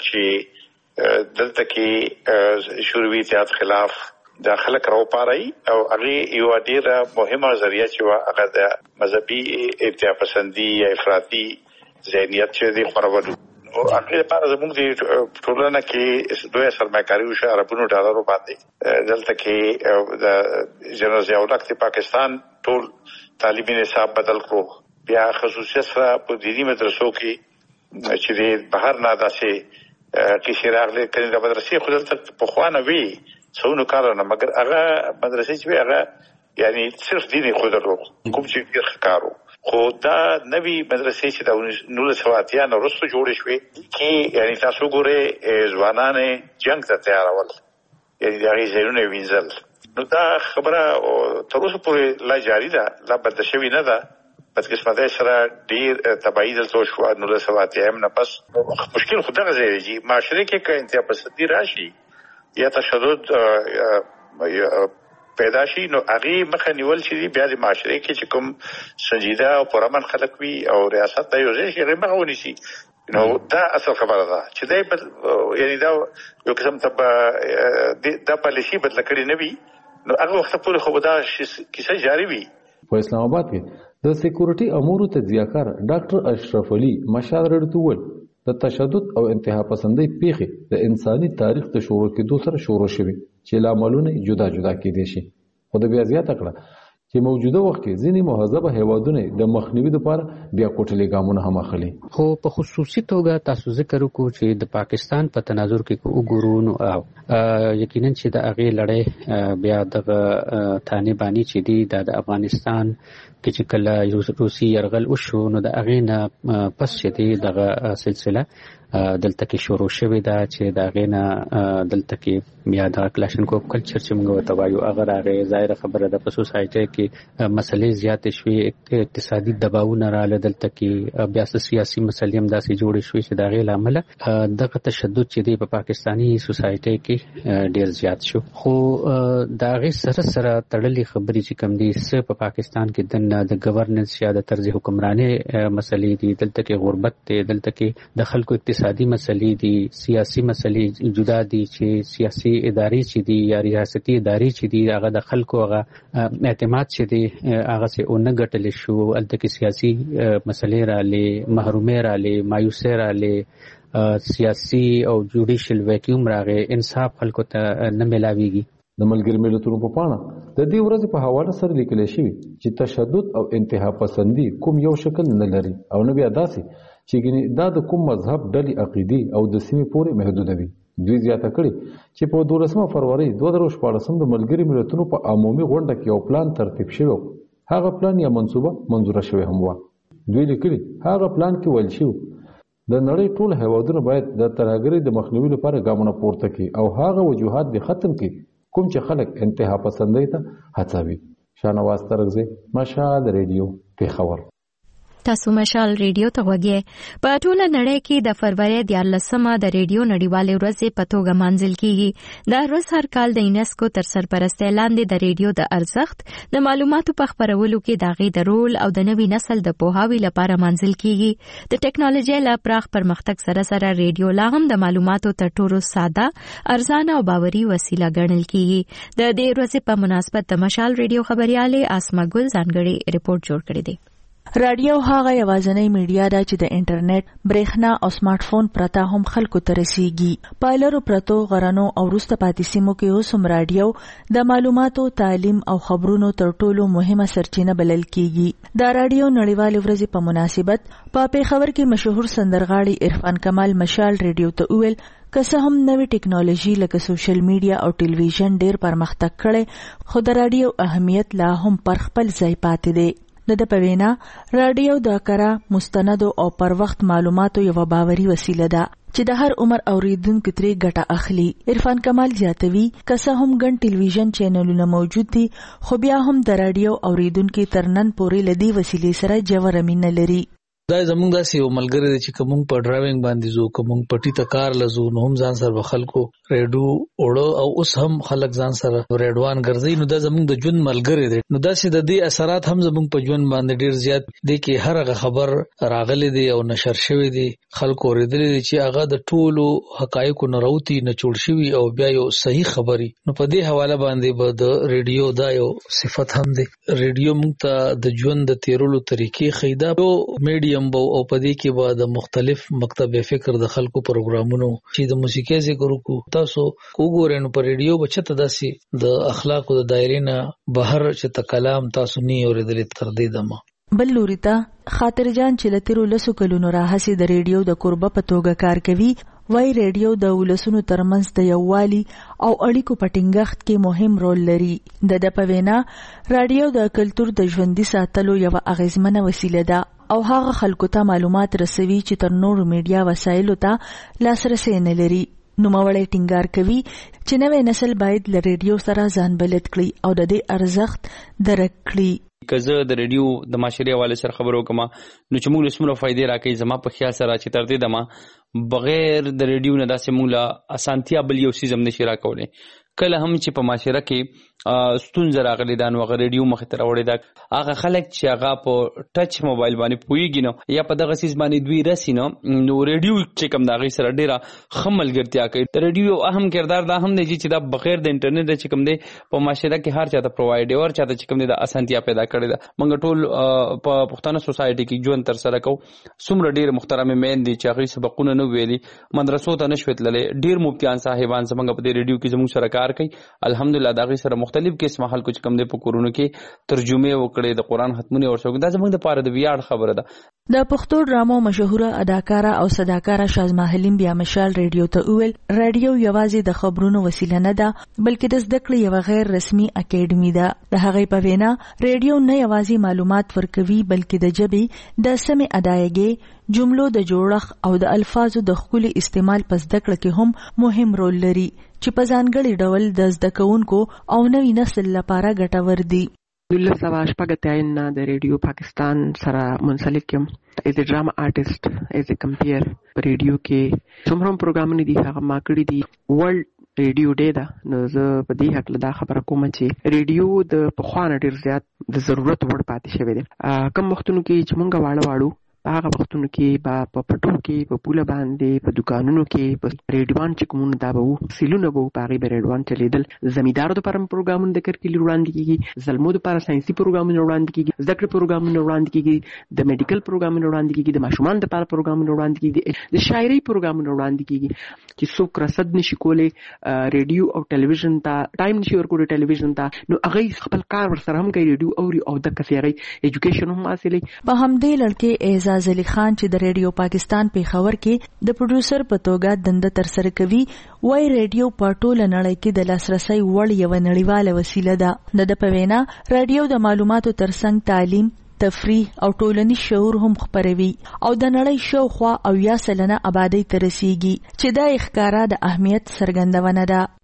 چې دلته کې شوروي اتحاد خلاف داخله کراو پارای او هغه یو ډیره مهمه ذریعہ چې هغه د مذهبي اتحاد پسندي یا افراطي ذهنیت چې دی خورولو او هغه لپاره زموږ د ټولنه کې دوه سرمایه‌کاري وشو عربونو ډالرو باندې دلته کې د جنرال ضیاء الحق د پاکستان ټول تعلیمي نصاب بدل کړو. بیا خصوصیت سره په دینی مدرسو کې چې د بهر نه داسې کې راغلي کله د مدرسې خو دلته په خوانه وی څونو کارونه مګر هغه مدرسې چې هغه یعنی صرف دیني خو درلو کوم چې ډیر ښکارو خو دا نوی مدرسې چې د 1980 نه وروسته جوړې شوې کې یعنی تاسو ګورئ ځوانان جنگ ته تیارول یعنی دا غي زیرونه وینځل نو دا خبره تر اوسه پورې لا جاری ده لا بد شوی نه ده بدقسمتۍ سره ډیر تبعید دلته شو 1980 نه پس مشکل خو دغه ځای دی معاشره کې که انتها پسندي راشي یا تشدد پیدا شي نو هغه مخه نیول شي بیا د معاشره کې چې کوم سنجیده او پرامن خلک وي او ریاست د یو ځای شي هغه مخه ونیسي نو دا اصل خبره ده چې دا یعنی دا یو قسم ته دا پالیسي بدل کړي نه وي نو هغه وخت پورې خو دا کیسه جاری وي. په اسلام آباد کې د سکیورټي امورو تجزیه‌کار ډاکټر اشرف علي مشال رډتول د تشدد او انتها پسندۍ پیښې د انساني تاریخ د شروع کېدو سره شروع شوي چې لاملونه جدا جدا کېدای شي خو د بیا زیاته کړه چې موجوده وخت کې ځینې مهذبه هیوادونه د مخنیوي لپاره بیا کوټلې ګامونه هم اخلي. خو په خصوصي توګه تاسو ذکر وکړو چې د پاکستان په تناظر کې وګورو نو یقینا چې د هغې لړۍ بیا دغه طالباني چې دي د افغانستان کې چې کله روسي یرغل وشو نو د هغې نه پس چې دی دغه سلسله دلته کې شروع شوې ده چې د هغې نه دلته کې بیا د کلاشنکوف کلچر چې موږ ورته وایو هغه راغی. ظاهره خبره ده په سوسایټۍ کې مسلې زیاتې شوې اقتصادي دباوونه راغله دلته کې بیا سیاسي مسلې هم داسې جوړې شوې چې د هغې له امله دغه تشدد چې دی په پاکستاني سوسایټۍ کې ډېر زیات شو. خو د هغې سره سره تړلې خبرې چې کوم دي څه په پاکستان کې د ګورننس یا د طرز حکمرانۍ مسلې دي دلته کې غربت دی دلته کې د خلکو اقتصادي مسلې دي سیاسي مسلې جدا دي چې سیاسي ادارې چې دي یا ریاستي ادارې چې دي هغه د خلکو هغه اعتماد چې دی هغه سه اونګ غټل شو الته کې سیاسي مسلې رالې محرومې رالې مایوسې رالې سیاسي او جوډیشل ویکیوم راغې انصاف خلکو ته نه ملاويږي. د ملګری ملتونو په پاڼه د دې ورځې په حواله سره لیکل شوی چې تشدد او انتها پسندي کوم یو شکل نه لري او نه بیا داسې چې دا د کوم مذهب ډلې عقیدې او د سیمې پورې محدود وي. دوی زیاته کړي چې په 12 فروری 2014 د ملګری ملتونو په عمومي غونډه کې یو پلان ترتیب شوی هغه پلان یا منصوبه منظوره شوی هم و. دوی لیکلي هغه پلان کې ویل شوی د نړۍ ټول هیوادونه باید د ترهګرۍ د مخنیوي لپاره ګامونه پورته کړي او هغه وجوهات به ختم کړي کوم چې خلک انتها پسندۍ ته هڅوي. شاهنواز ترغزي مشهد ریډیو پیښور. تاسو مشال ریډیو ته وګورئ. په ټوله نړۍ کې د فروری 14مه د ریډیو نړیوالې ورځې په توګه مانځل کیږي. دا ورځ هر کال د یونسکو تر سرپرستۍ لاندې د ریډیو د ارزښت د معلوماتو په خپرولو کې د هغې د رول او د نوي نسل د پوهاوي لپاره مانځل کیږي. د ټکنالوژۍ له پراخ پرمختګ سره ریډیو لا هم د معلوماتو تر ټولو ساده، ارزانه او باوري وسیله ګڼل کیږي. د دې ورځې په مناسبت د مشال ریډیو خبريالې اسما ګل ځانګړي ریپورت جوړ کړی دی. رادیو هغه یوازینی میډیا ده چې د انټرنیټ، برېښنا او سمارټ فون پرته هم خلکو ته رسیږي. په لرو پرتو غرنو او وروسته پاتې سیمو کې اوس هم رادیو د معلوماتو، تعلیم او خبرونو تر ټولو مهمه سرچینه بلل کیږي. د رادیو نړیوالې ورځې په مناسبت په پیښور کې مشهور سندرغاړي عرفان کمال مشال ریډیو ته وویل که څه هم نوې ټکنالوژي لکه سوشل میډیا او ټلویزیون ډېر پرمختګ کړی، خو د رادیو اهمیت لا هم پر خپل ځای پاتې دی. د په وینا رادیو د کره، مستندو او پر وخت معلوماتو یو باوري وسیله ده چې د هر عمر اوریدونکو ترې ګټه اخلي. عرفان کمال زیاتوي که څه هم ګڼ ټلویزیون چینلونه موجود دي، خو بیا هم د رادیو اوریدونکو تر نن پورې لدی وسیلې سره جوړه مینه لري. دا زمونږ داسې یو ملګری دی چې کوم په ډرایوینګ باندې زو، کوم پټی ته کار لزو، نو هم ځان سره خلکو ریډیو اوړو او اوس هم خلک ځان سره ریډوان ګرځي. نو دا زمونږ د ژوند ملګری دی. نو داسې د دې اثرات هم زمونږ په ژوند باندې ډیر زیات دي کې هر هغه خبر راغلي دی او نشر شوی دی، خلکو اوریدلي دي چې هغه د ټولو حقایقو نه راوتی نه جوړ شوی او بیا یو صحیح خبري. نو په دې حواله باندې به د ریډیو دا یو صفت هم دی. ریډیو موږ ته د ژوند د تیرولو طریقې خیدا او میډیم بو او په دې کې به د مختلف مکتب فکر د خلکو پروګرامونو چې د موسیقي ذکر وکړو تاسو وګورئ. نو په ریډیو بچته داسې د اخلاقو د دایرې نه بهر چې ته کلام تاسو نه اورېدلې تر دې دمه. بل لوري ته خاطر جان چې لتیرو لسو کلونو راهسي د ریډیو د قربه په توګه کار کوي، وای ریډیو د ولسونو ترمنځ د یووالي او اړیکو په ټینګښت کې مهم رول لري. د په وینا رادیو د کلچر د ژوندۍ ساتلو یو اغیزمنه وسیله ده او هغه خلکو ته معلومات رسوي چې تر نورو میډیا وسایلو ته لاسرسي نه لري. نوموړی ټینګار کوي چې نوې نسل باید له ریډیو سره ځان بلد کړي او د دې ارزښت درک کړي. که زه د ریډیو د معاشري حواله سره خبرو کوم نو چې موږ له سمره فائدې راکړي، زما په خیال سره چې تر دې دمه بغیر د ریډیو نه داسې موږ له اسانتیا بل یو سیزم نشي راکولی. کله هم چې په معاشره کې ستونزه راغلي ده نو هغه ریډیو مخې ته راوړې ده. هغه خلک چې هغه په ټچ موبایل باندې پوهېږي نو یا په دغه سیز باندې دوی رسي نو ریډیو چې کوم د هغې سره ډېره ښه ملګرتیا کوي. د ریډیو اهم کردار دا هم دی چې دا بغیر د انټرنیټ چې کوم دی په معاشره کې هر چاته پرووایډ دی او هر چاته چې کوم دی د اسانتیا پیدا کړې ده. موږ ټول په پښتانه سوسایټي کې ژوند تر سره کوو. څومره ډېر محترمې میندې دي چې هغوی سبقونه نه ویلي، مدرسو ته نه شوې تللی، ډېر مفتیان صاحبان زموږ په دې ریډیو کې زموږ سره کار کوي. الحمدلله د هغوی سره مختلف قسمه خلکو چې کوم دی په کورونو کې ترجمې وکړې، د قرآن ختمونه ورسره، دا زموږ دپاره د ویاړ خبره ده. د پښتو ډرامو مشهوره اداکاره او صداکاره شازما حلیم بیا مشال ریډیو ته وویل رادیو یوازې د خبرونو وسیله نه ده بلکې د زده کړې یو غیر رسمي اکیډمي ده. د هغې په وینا ریډیو نه یوازې معلومات ورکوي بلکې د ژبې د سمې ادایګۍ، جملو د جوړښت او د الفاظو د ښکلي استعمال په زده کړه کې هم مهم رول لري چې په ځانګړي ډول د زده کوونکو او نوي نسل لپاره ګټور دي. 1980 د ریډیو پاکستان سره منسلک یم as a drama artist, as a compare په ریډیو کې څومره پروګرامونه دي هغه ما کړی دي. ورلد ریډیو ډے ده نو زه په دې حق دا خبره کوم چې ریډیو د پخوانه ډیر زیات د ضرورت وړ پاتې شوی دی. کم وختونو کې چې مونږ واړو په هغه وختونو کې په پټو کې په پوله باندې په دکانونو کې په ریډیوان چې کومونه دا به وو سیلونه به په هغې به ریډیوان چلېدل. زمیندارو دپاره پروګرامونه د کرکلي وړاندې کېږي، زلمو دپاره ساینسي پروګرامونه وړاندې کېږي، زده کړې پروګرامونه وړاندې کېږي، د میډیکل پروګرامونه وړاندې کېږي، د ماشومانو دپاره پروګرامونه وړاندې کېږي، د شاعرۍ پروګرامونه وړاندې کېږي چې څوک رصد نشي کولی ریډیو او ټلویزیون ته ټایم نشي ورکولی ټلویزیون ته نو هغوی خپل کار ورسره هم کوي، ریډیو اوري او دقسې هغوی ایجوکیشن هم حاصلوي. په همدې لړ کې اعزاز علي خان چې د ریډیو پاکستان پیښور کې د پروډوسر په توګه دنده ترسره کوي وای ریډیو په ټوله نړۍ کې د لاسرسي وړ یو نړیواله وسیله ده. د په وینا ریډیو د معلوماتو ترڅنګ تعلیم، تفریح او ټولنیز شعور هم خپروي او د نړۍ شاوخوا 80% آبادی ته رسیږي چې دا ښکارا د اهمیت څرګندونه ده.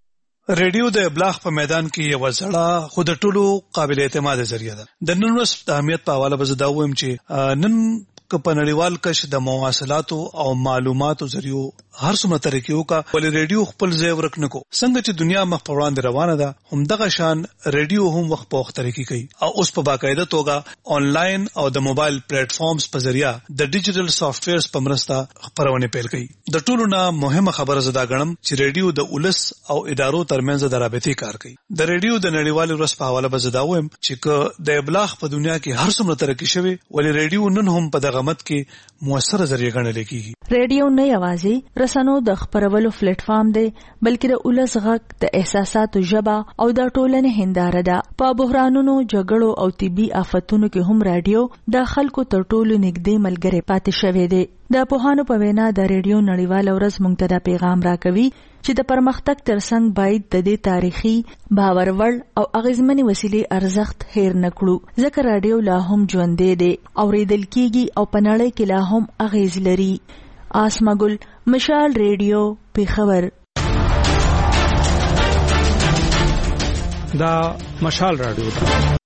ریډیو د ابلاغ په میدان کې یو ځړه خود ټولو قابل اعتماد ذریعہ ده. د نن ورځ د اهمیت په حواله به زه دا وایم چې نن که په نړیوال کش د مواصلاتو او معلوماتو ذریعو هر څومره طریقو کا ولې ریډیو خپل ځای ورک نکو. څنګه چې دنیا مخ په وړاندې روانه ده همدغه شان ریډیو هم وخت په وخت طریقې کوي او اوس په باقاعده توګه آنلاین او د موبایل پلیټ فارمز په ذریعہ د ډیجیټل سافټ ویرز په مرسته خبرونه پیل کوي. د ټولو نه مهمه خبره زده غنم چې ریډیو د ولس او ادارو ترمنځ د رابطې کار کوي. د ریډیو د نړیوال ورځ په حواله به زده وایم چې د ابلاغ په دنیا کې هر څومره ترقی شوی ولې ریډیو نن هم په دغه مت کې موثره ذریعہ ګڼل کیږي. ریډیو نه یوازې رسنو د خبرولو پلیټ فارم دی بلکې د ولس غږ د احساساتو ژبه او د ټولنې هنداره ده. په بحرانونو جګړو او طبي آفتونو کې هم رادیو د خلکو تر ټولو نږدې ملګری پاتې شوی دی. د پوهانو په وینا د ریډیو نړیوال ورځ موږ ته دا پیغام راکوي چې د پرمختګ ترڅنګ باید د دې تاریخي باورول او اغیزمنې وسیلې ارزښت هیر نکړو ځکه رادیو لا هم ژوندی دی اوریدل کیږي او په نړۍ کې لا هم اغیز لري. آسمګل مشال ریډیو پیښور. دا مشال رادیو